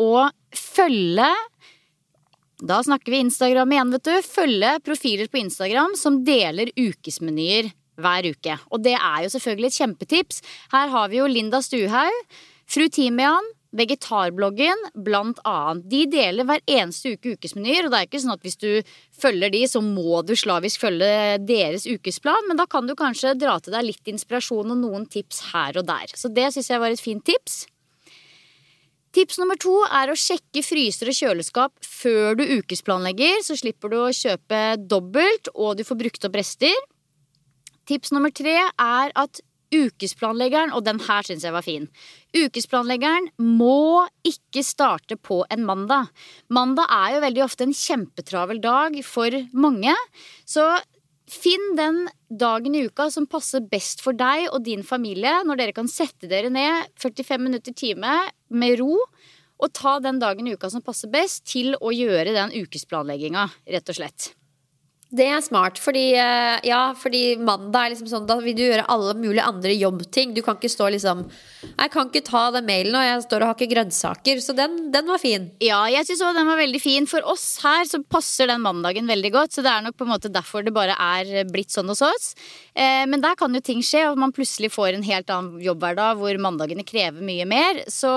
følge, da snakker vi Instagram igjen, vet du, følge profiler på Instagram som deler ukesmenyer hver uke. Og det jo selvfølgelig et kjempetips. Her har vi jo Linda Stuhaug, Fru Timian, Vegetarbloggen, blant annet. De deler hver eneste uke ukesmenyer, og det ikke sånn at hvis du følger de, så må du slavisk følge deres ukesplan, men da kan du kanskje dra til deg litt inspirasjon og noen tips her og der. Så det synes jeg var et fint tips. Tips nummer 2 å sjekke fryser og kjøleskap før du ukesplanlegger, så slipper du å kjøpe dobbelt, og du får brukt opp rester. Tips nummer 3 at ukesplanleggeren, og den her synes jeg var fin. Ukesplanleggeren må ikke starte på en mandag. Mandag jo veldig ofte en kjempetravel dag for mange, så finn den dagen i uka som passer best for deg og din familie, når dere kan sette dere ned 45 minutter time med ro, og ta den dagen i uka som passer best til å gjøre den ukesplanleggingen, rett og slett.
Det smart, fordi mandag liksom sånn, da vil du gjøre alle mulige andre jobbting. Du kan ikke stå liksom, jeg kan ikke ta den mailen, og jeg står og har ikke grønnsaker. Så den var fin. Ja, jeg synes også den var veldig fin. For oss her så passer den mandagen veldig godt, så det nok på en måte derfor det bare blitt sånn hos oss. Men der kan jo ting skje, og man plutselig får en helt annen jobbhverdag hvor mandagene krever mye mer, så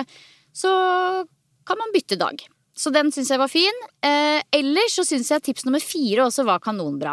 kan man bytte dag. Så den synes jeg var fin. Ellers så synes jeg tips nummer 4 også var kanonbra.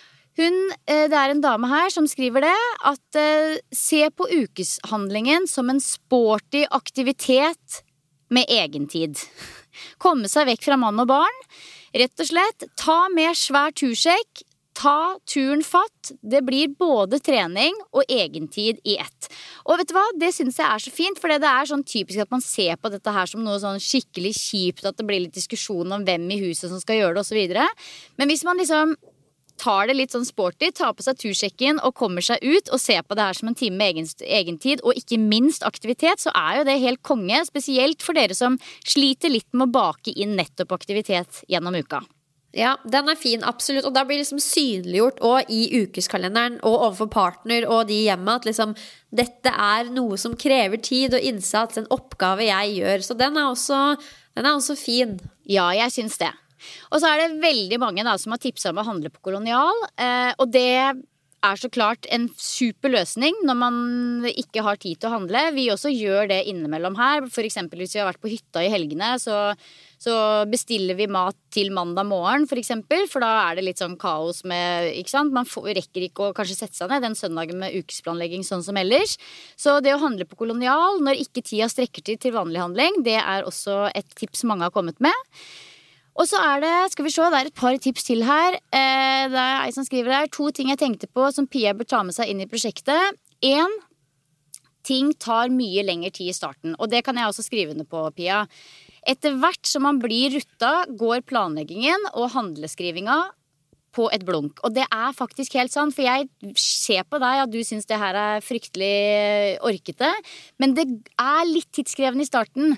Det en dame her som skriver det, at se på ukeshandlingen som en sporty aktivitet med egentid. Komme seg vekk fra mann og barn. Rett og slett, ta med svær tursjekk, ta turen fatt. Det blir både trening og egentid i ett. Og vet du hva, det synes jeg så fint, for det sånn typisk at man ser på dette her som noe sånn skikkelig kjipt, at det blir litt diskusjon om hvem i huset som skal gjøre det og så videre. Men hvis man liksom tar det litt sånn sporty, tar på seg tursjekken og kommer seg ut og ser på det her som en time med egentid, og ikke minst aktivitet, så jo det helt konge, spesielt for dere som sliter litt med å bake inn nettopp aktivitet gjennom uka. Ja, den fin, absolutt. Og da blir liksom synliggjort og i ukeskalenderen og overfor partner og de hjemme at liksom, dette noe som krever tid og innsats, en oppgave jeg gjør. Så den også fin.
Ja, jeg synes det. Og så det veldig mange da, som har tipset om å handle på Kolonial, og det så klart en super løsning når man ikke har tid til å handle. Vi også gjør det innimellom her. For eksempel hvis vi har vært på hytta i helgene, så bestiller vi mat til mandag morgen, for eksempel. For da det litt sånn kaos med, ikke sant? Man rekker ikke å kanskje sette seg ned den søndagen med ukesplanlegging sånn som ellers. Så det å handle på Kolonial når ikke tida strekker til vanlig handling, det også et tips mange har kommet med. Og så det, skal vi se, det et par tips til her. Det ei som skriver her, 2 ting jeg tenkte på som Pia bør ta med seg inn i prosjektet. 1, ting tar mye lengre tid i starten, og det kan jeg også skrive under på, Pia. Etter hvert som man blir rutta, går planleggingen og handleskrivinga på et blunk. Og det faktisk helt sant, for jeg ser på deg at du synes det her fryktelig orkete, men det litt tidskrevende i starten.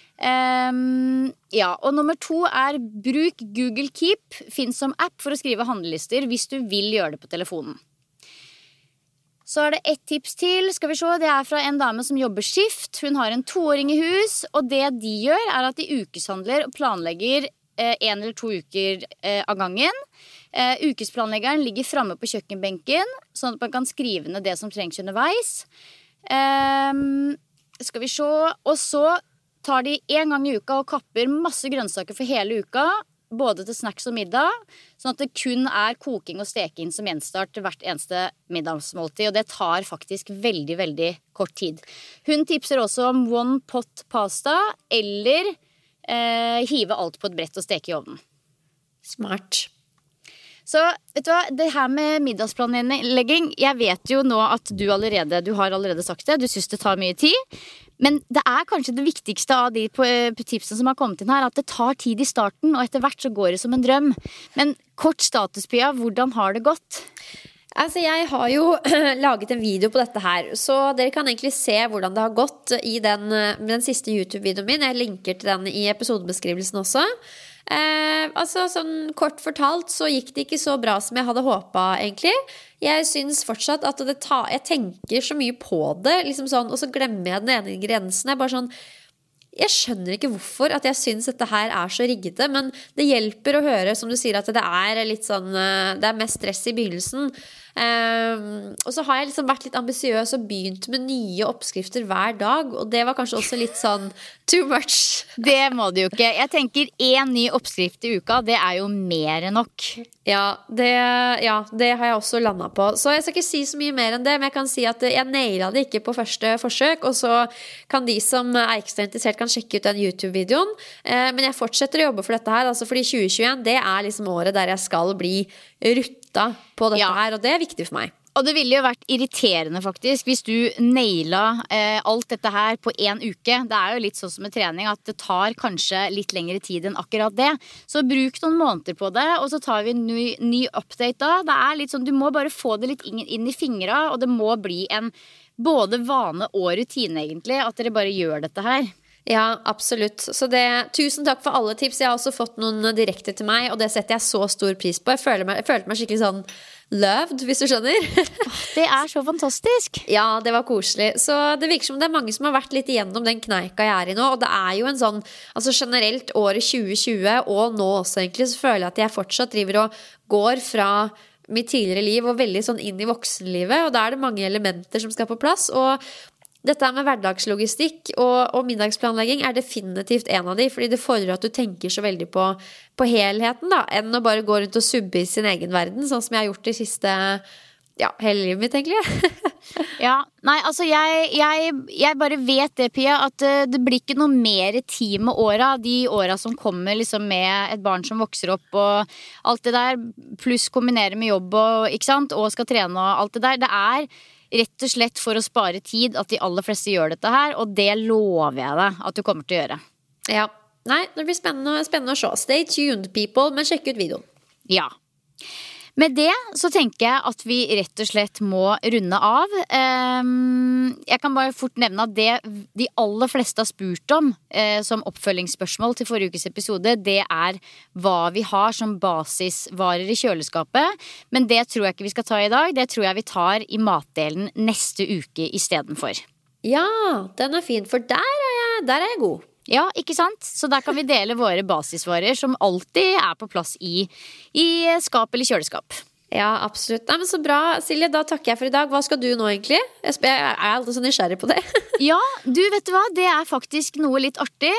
Ja, og nummer 2 bruk Google Keep, finnes som app for å skrive handlelister hvis du vil gjøre det på telefonen. Så det et tips til, skal vi se, det fra en dame som jobber skift. Hun har en 2-åring i hus, og det de gjør at de ukeshandler og planlegger 1 eller 2 uker av gangen. Ukesplanleggeren ligger fremme på kjøkkenbenken, sånn at man kan skrive ned det som trengs underveis. Skal vi se, og så tar de 1 gang i uka og kapper masse grønnsaker for hele uka, både til snacks og middag, sånn at det kun koking og steking som gjenstår til hvert eneste middagsmåltid, og det tar faktisk veldig, veldig kort tid. Hun tipser også om one pot pasta, eller hive alt på et brett og steke i ovnen.
Smart.
Så vet du hva, det her med middagsplanlegging, jeg vet jo nå at du har allerede sagt det, du synes det tar mye tid, men det kanskje det viktigste av de tipsene som har kommet inn her, at det tar tid i starten, og etter hvert så går det som en drøm. Men kort status, Pia, hvordan har det gått?
Altså, jeg har jo laget en video på dette her, så dere kan egentlig se hvordan det har gått i den siste YouTube-videoen min. Jeg linker til den i episodebeskrivelsen også. Altså sånn kort fortalt så gikk det ikke så bra som jeg hadde håpet egentlig. Jeg synes fortsatt at jeg tenker så mye på det liksom sånn, og så glemmer jeg den ene ingrediensen. Jeg bare sånn, jeg skjønner ikke hvorfor at jeg synes dette her så riggete, men det hjelper å høre, som du sier, at det litt sånn, det mest stress i begynnelsen. Og så har jeg liksom vært litt ambisiøs og begynt med nye oppskrifter hver dag, og det var kanskje også litt sånn too much.
Det må du jo ikke. Jeg tenker 1 ny oppskrift i uka, det jo mer enn nok.
Ja, det har jeg også landet på. Så jeg skal ikke si så mye mer enn det, men jeg kan si at jeg nailet det ikke på første forsøk, og så kan de som ekstra interessert kan sjekke ut den YouTube-videoen. Men jeg fortsetter å jobbe for dette her, altså fordi 2021, det liksom året der jeg skal bli rutta på dette her, og det viktig for meg.
Og det ville jo vært irriterende faktisk hvis du naila alt dette her på 1 uke. Det jo litt sånn som med trening at det tar kanskje litt lengre tid enn akkurat det. Så bruk noen måneder på det, og så tar vi en ny update da. Det litt sånn, du må bare få det litt inn i fingra, og det må bli en både vane og rutine egentlig, at dere bare gjør dette her.
Ja, absolutt. Så tusen takk for alle tips. Jeg har også fått noen direkte til meg, og det setter jeg så stor pris på. Jeg følte meg skikkelig sånn loved, hvis du skjønner.
Det så fantastisk.
Ja, det var koselig. Så det virker som det mange som har vært litt igjennom den kneika jeg I nå, og det jo en sånn, altså generelt året 2020, og nå også egentlig, så føler jeg at jeg fortsatt driver og går fra mitt tidligere liv og veldig sånn inn i voksenlivet, og da det mange elementer som skal på plass, og dette med hverdagslogistikk og middagsplanlegging definitivt en av de, fordi det fordrer at du tenker så veldig på helheten da, enn å bare gå rundt og subbe I sin egen verden, sånn som jeg har gjort det siste, hele livet mitt egentlig.
Ja, nei, altså jeg bare vet det, Pia, at det blir ikke noe mer tid med åra, de åra som kommer liksom med et barn som vokser opp og alt det der, pluss kombinere med jobb og, ikke sant, og skal trene og alt det der, det rett og slett for å spare tid at de aller fleste gjør dette her, og det lover jeg deg at du kommer til å gjøre.
Ja, nei, det blir spennende å se. Stay tuned, people, men sjekk ut videoen.
Ja. Med det så tenker jeg at vi rett og slett må runde av. Jeg kan bare fort nevne at det de aller fleste har spurt om som oppfølgingsspørsmål til forrige ukes episode, det hva vi har som basisvarer I kjøleskapet. Men det tror jeg ikke vi skal ta I dag. Det tror jeg vi tar I matdelen neste uke I stedet for.
Ja, den fin, for der jeg god.
Ja, ikke sant? Så der kan vi dele våre basisvarer som alltid på plass I skap eller kjøleskap.
Ja, absolutt. Nei, men så bra, Silje, da takker jeg for I dag. Hva skal du nå egentlig? Jeg alltid så nysgjerrig på det.
Ja, du vet hva, det faktisk noe litt artig.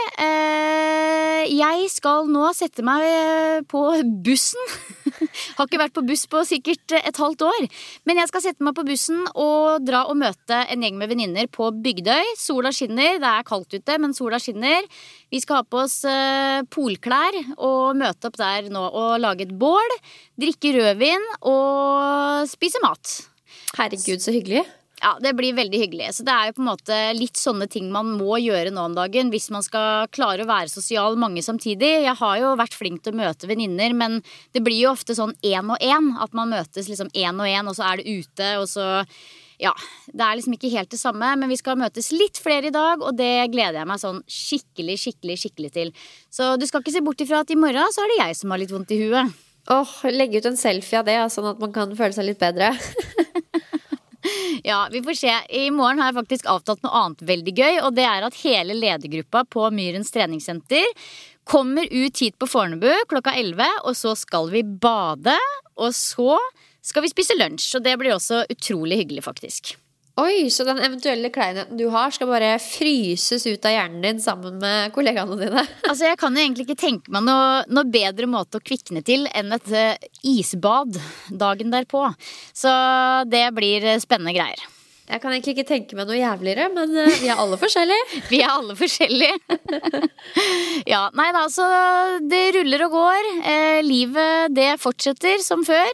Jeg skal nå sette meg på bussen. Har ikke vært på buss på sikkert et halvt år. Men jeg skal sette meg på bussen og dra og møte en gjeng med venninner på Bygdøy. Sola skinner, det kaldt ute, men sola skinner. Vi skal ha på oss polklær og møte opp der nå og lage et bål, drikke rødvin og spise mat.
Herregud, så hyggelig.
Ja, det blir veldig hyggelig. Så det jo på en måte litt sånne ting man må gjøre nå om dagen hvis man skal klare å være sosial mange samtidig. Jeg har jo vært flink til å møte venninner, men det blir jo ofte sånn 1 og 1, at man møtes liksom 1 og 1, og så det ute, og så ja, det liksom ikke helt det samme, men vi skal møtes litt flere I dag, og det gleder jeg meg sånn skikkelig til. Så du skal ikke se bort ifra at I morgen så det jeg som har litt vondt I huet.
Legge ut en selfie av det, sånn at man kan føle seg litt bedre.
Ja, vi får se. I morgen har jeg faktisk avtalt noe annet veldig gøy, og det at hele ledergruppa på Myrens treningssenter kommer ut hit på Fornebu klokka 11, og så skal vi bade, og så skal vi spise lunsj, og det blir også utrolig hyggelig faktisk.
Oi, så den eventuelle kleinheten du har skal bare fryses ut av hjernen din sammen med kollegaene dine?
Altså, jeg kan jo egentlig ikke tenke meg noe bedre måte å kvikne til enn et isbad dagen derpå. Så det blir spennende greier.
Jeg kan egentlig ikke tenke meg noe jævligere, men vi alle forskjellige.
Vi alle forskjellige. Ja, nei da, så det ruller og går. Livet, det fortsetter som før.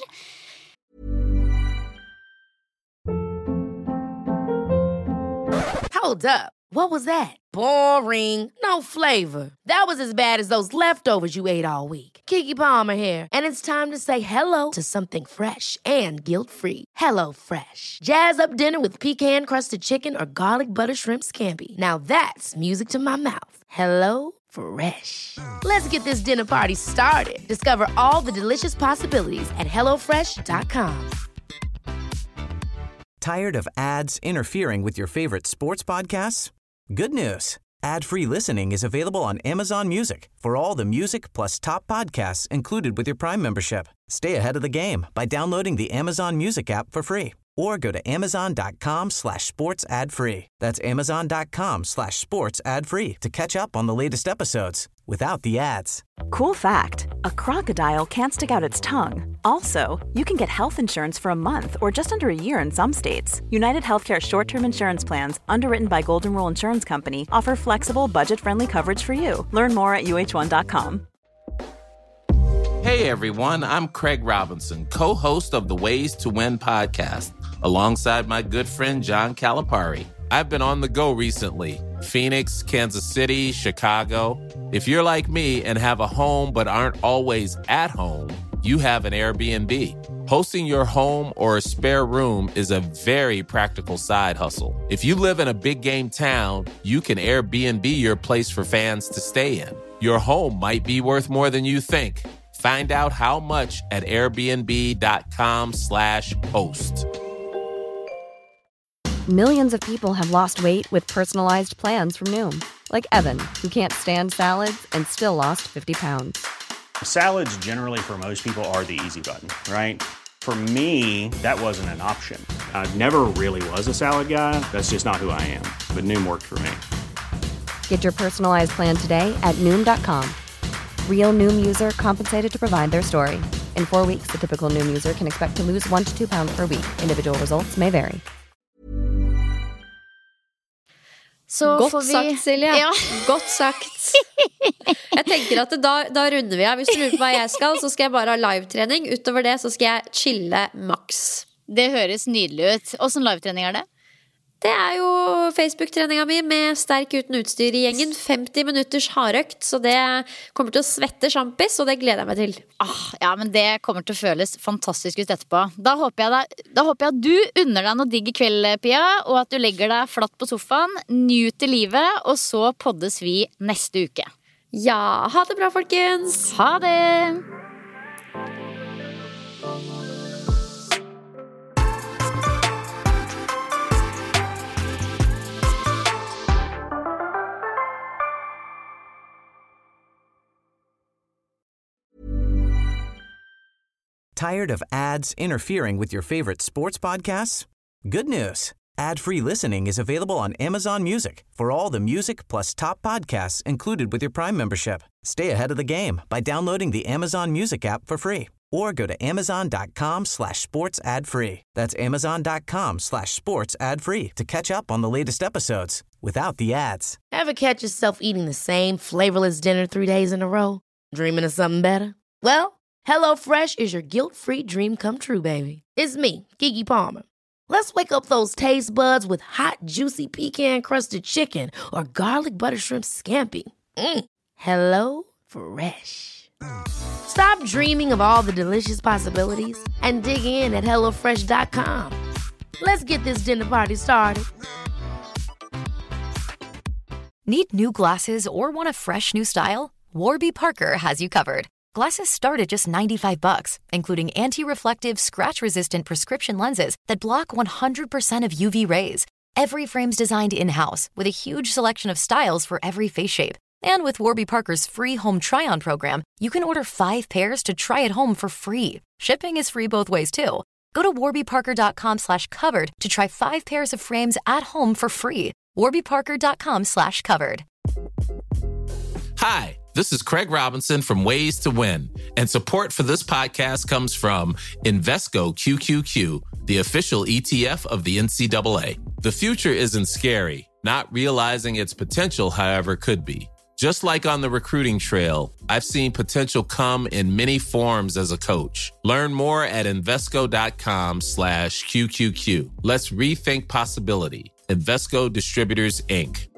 Hold up. What was that? Boring. No flavor. That was as bad as those leftovers you ate all week. Keke Palmer here, and it's time to say hello to something fresh and guilt-free. Hello Fresh. Jazz up dinner with pecan-crusted chicken or garlic butter shrimp scampi. Now that's music to my mouth. Hello Fresh. Let's get this dinner party started. Discover all the delicious possibilities at hellofresh.com.
Tired of ads interfering with your favorite sports podcasts? Good news. Ad-free listening is available on Amazon Music for all the music plus top podcasts included with your Prime membership. Stay ahead of the game by downloading the Amazon Music app for free or go to amazon.com/sports ad free. That's amazon.com/sports ad free to catch up on the latest episodes without the ads.
Cool fact, a crocodile can't stick out its tongue. Also, you can get health insurance for a month or just under a year in some states. United Healthcare short-term insurance plans, underwritten by Golden Rule Insurance Company, offer flexible, budget-friendly coverage for you. Learn more at uh1.com.
Hey everyone, I'm Craig Robinson, co-host of the Ways to Win podcast, alongside my good friend John Calipari. I've been on the go recently. Phoenix, Kansas City, Chicago. If you're like me and have a home but aren't always at home, you have an Airbnb. Hosting your home or a spare room is a very practical side hustle. If you live in a big game town, you can Airbnb your place for fans to stay in. Your home might be worth more than you think. Find out how much at airbnb.com/host.
Millions of people have lost weight with personalized plans from Noom. Like Evan, who can't stand salads and still lost 50 pounds.
Salads generally for most people are the easy button, right? For me, that wasn't an option. I never really was a salad guy. That's just not who I am. But Noom worked for me.
Get your personalized plan today at Noom.com. Real Noom user compensated to provide their story. In 4 weeks, the typical Noom user can expect to lose 1 to 2 pounds per week. Individual results may vary.
Så
Godt sagt, Silje.
Ja.
Godt sagt. Jeg tenker at da runder vi av. Hvis du lurer på hva jeg skal, så skal jeg bare ha livetrening. Utover det så skal jeg chille maks.
Det høres nydelig ut. Hvordan livetrening er det?
Det er jo Facebook-treninga mi med sterk uten utstyr i gjengen. 50 minutters hardøkt, så det kommer til å svette sjampis, og det gleder jeg meg til.
Ja, men det kommer til å føles fantastisk ut etterpå. Da håper jeg at du unner deg noe digg i kveld, Pia, og at du legger deg flatt på sofaen, nyter livet, og så poddes vi neste uke.
Ja, ha det bra, folkens!
Ha det!
Tired of ads interfering with your favorite sports podcasts? Good news. Ad-free listening is available on Amazon Music for all the music plus top podcasts included with your Prime membership. Stay ahead of the game by downloading the Amazon Music app for free or go to amazon.com/sports ad free. That's amazon.com/sports ad free to catch up on the latest episodes without the ads.
Ever catch yourself eating the same flavorless dinner 3 days in a row? Dreaming of something better? Well, HelloFresh is your guilt-free dream come true, baby. It's me, Keke Palmer. Let's wake up those taste buds with hot, juicy pecan-crusted chicken or garlic butter shrimp scampi. HelloFresh. Stop dreaming of all the delicious possibilities and dig in at HelloFresh.com. Let's get this dinner party started.
Need new glasses or want a fresh new style? Warby Parker has you covered. Glasses start at just $95, including anti-reflective, scratch-resistant prescription lenses that block 100% of UV rays. Every frame's designed in-house with a huge selection of styles for every face shape. And with Warby Parker's free home try-on program, you can order 5 pairs to try at home for free. Shipping is free both ways, too. Go to warbyparker.com/covered to try 5 pairs of frames at home for free. warbyparker.com/covered.
Hi, this is Craig Robinson from Ways to Win, and support for this podcast comes from Invesco QQQ, the official ETF of the NCAA. The future isn't scary. Not realizing its potential, however, could be. Just like on the recruiting trail, I've seen potential come in many forms as a coach. Learn more at Invesco.com/QQQ. Let's rethink possibility. Invesco Distributors, Inc.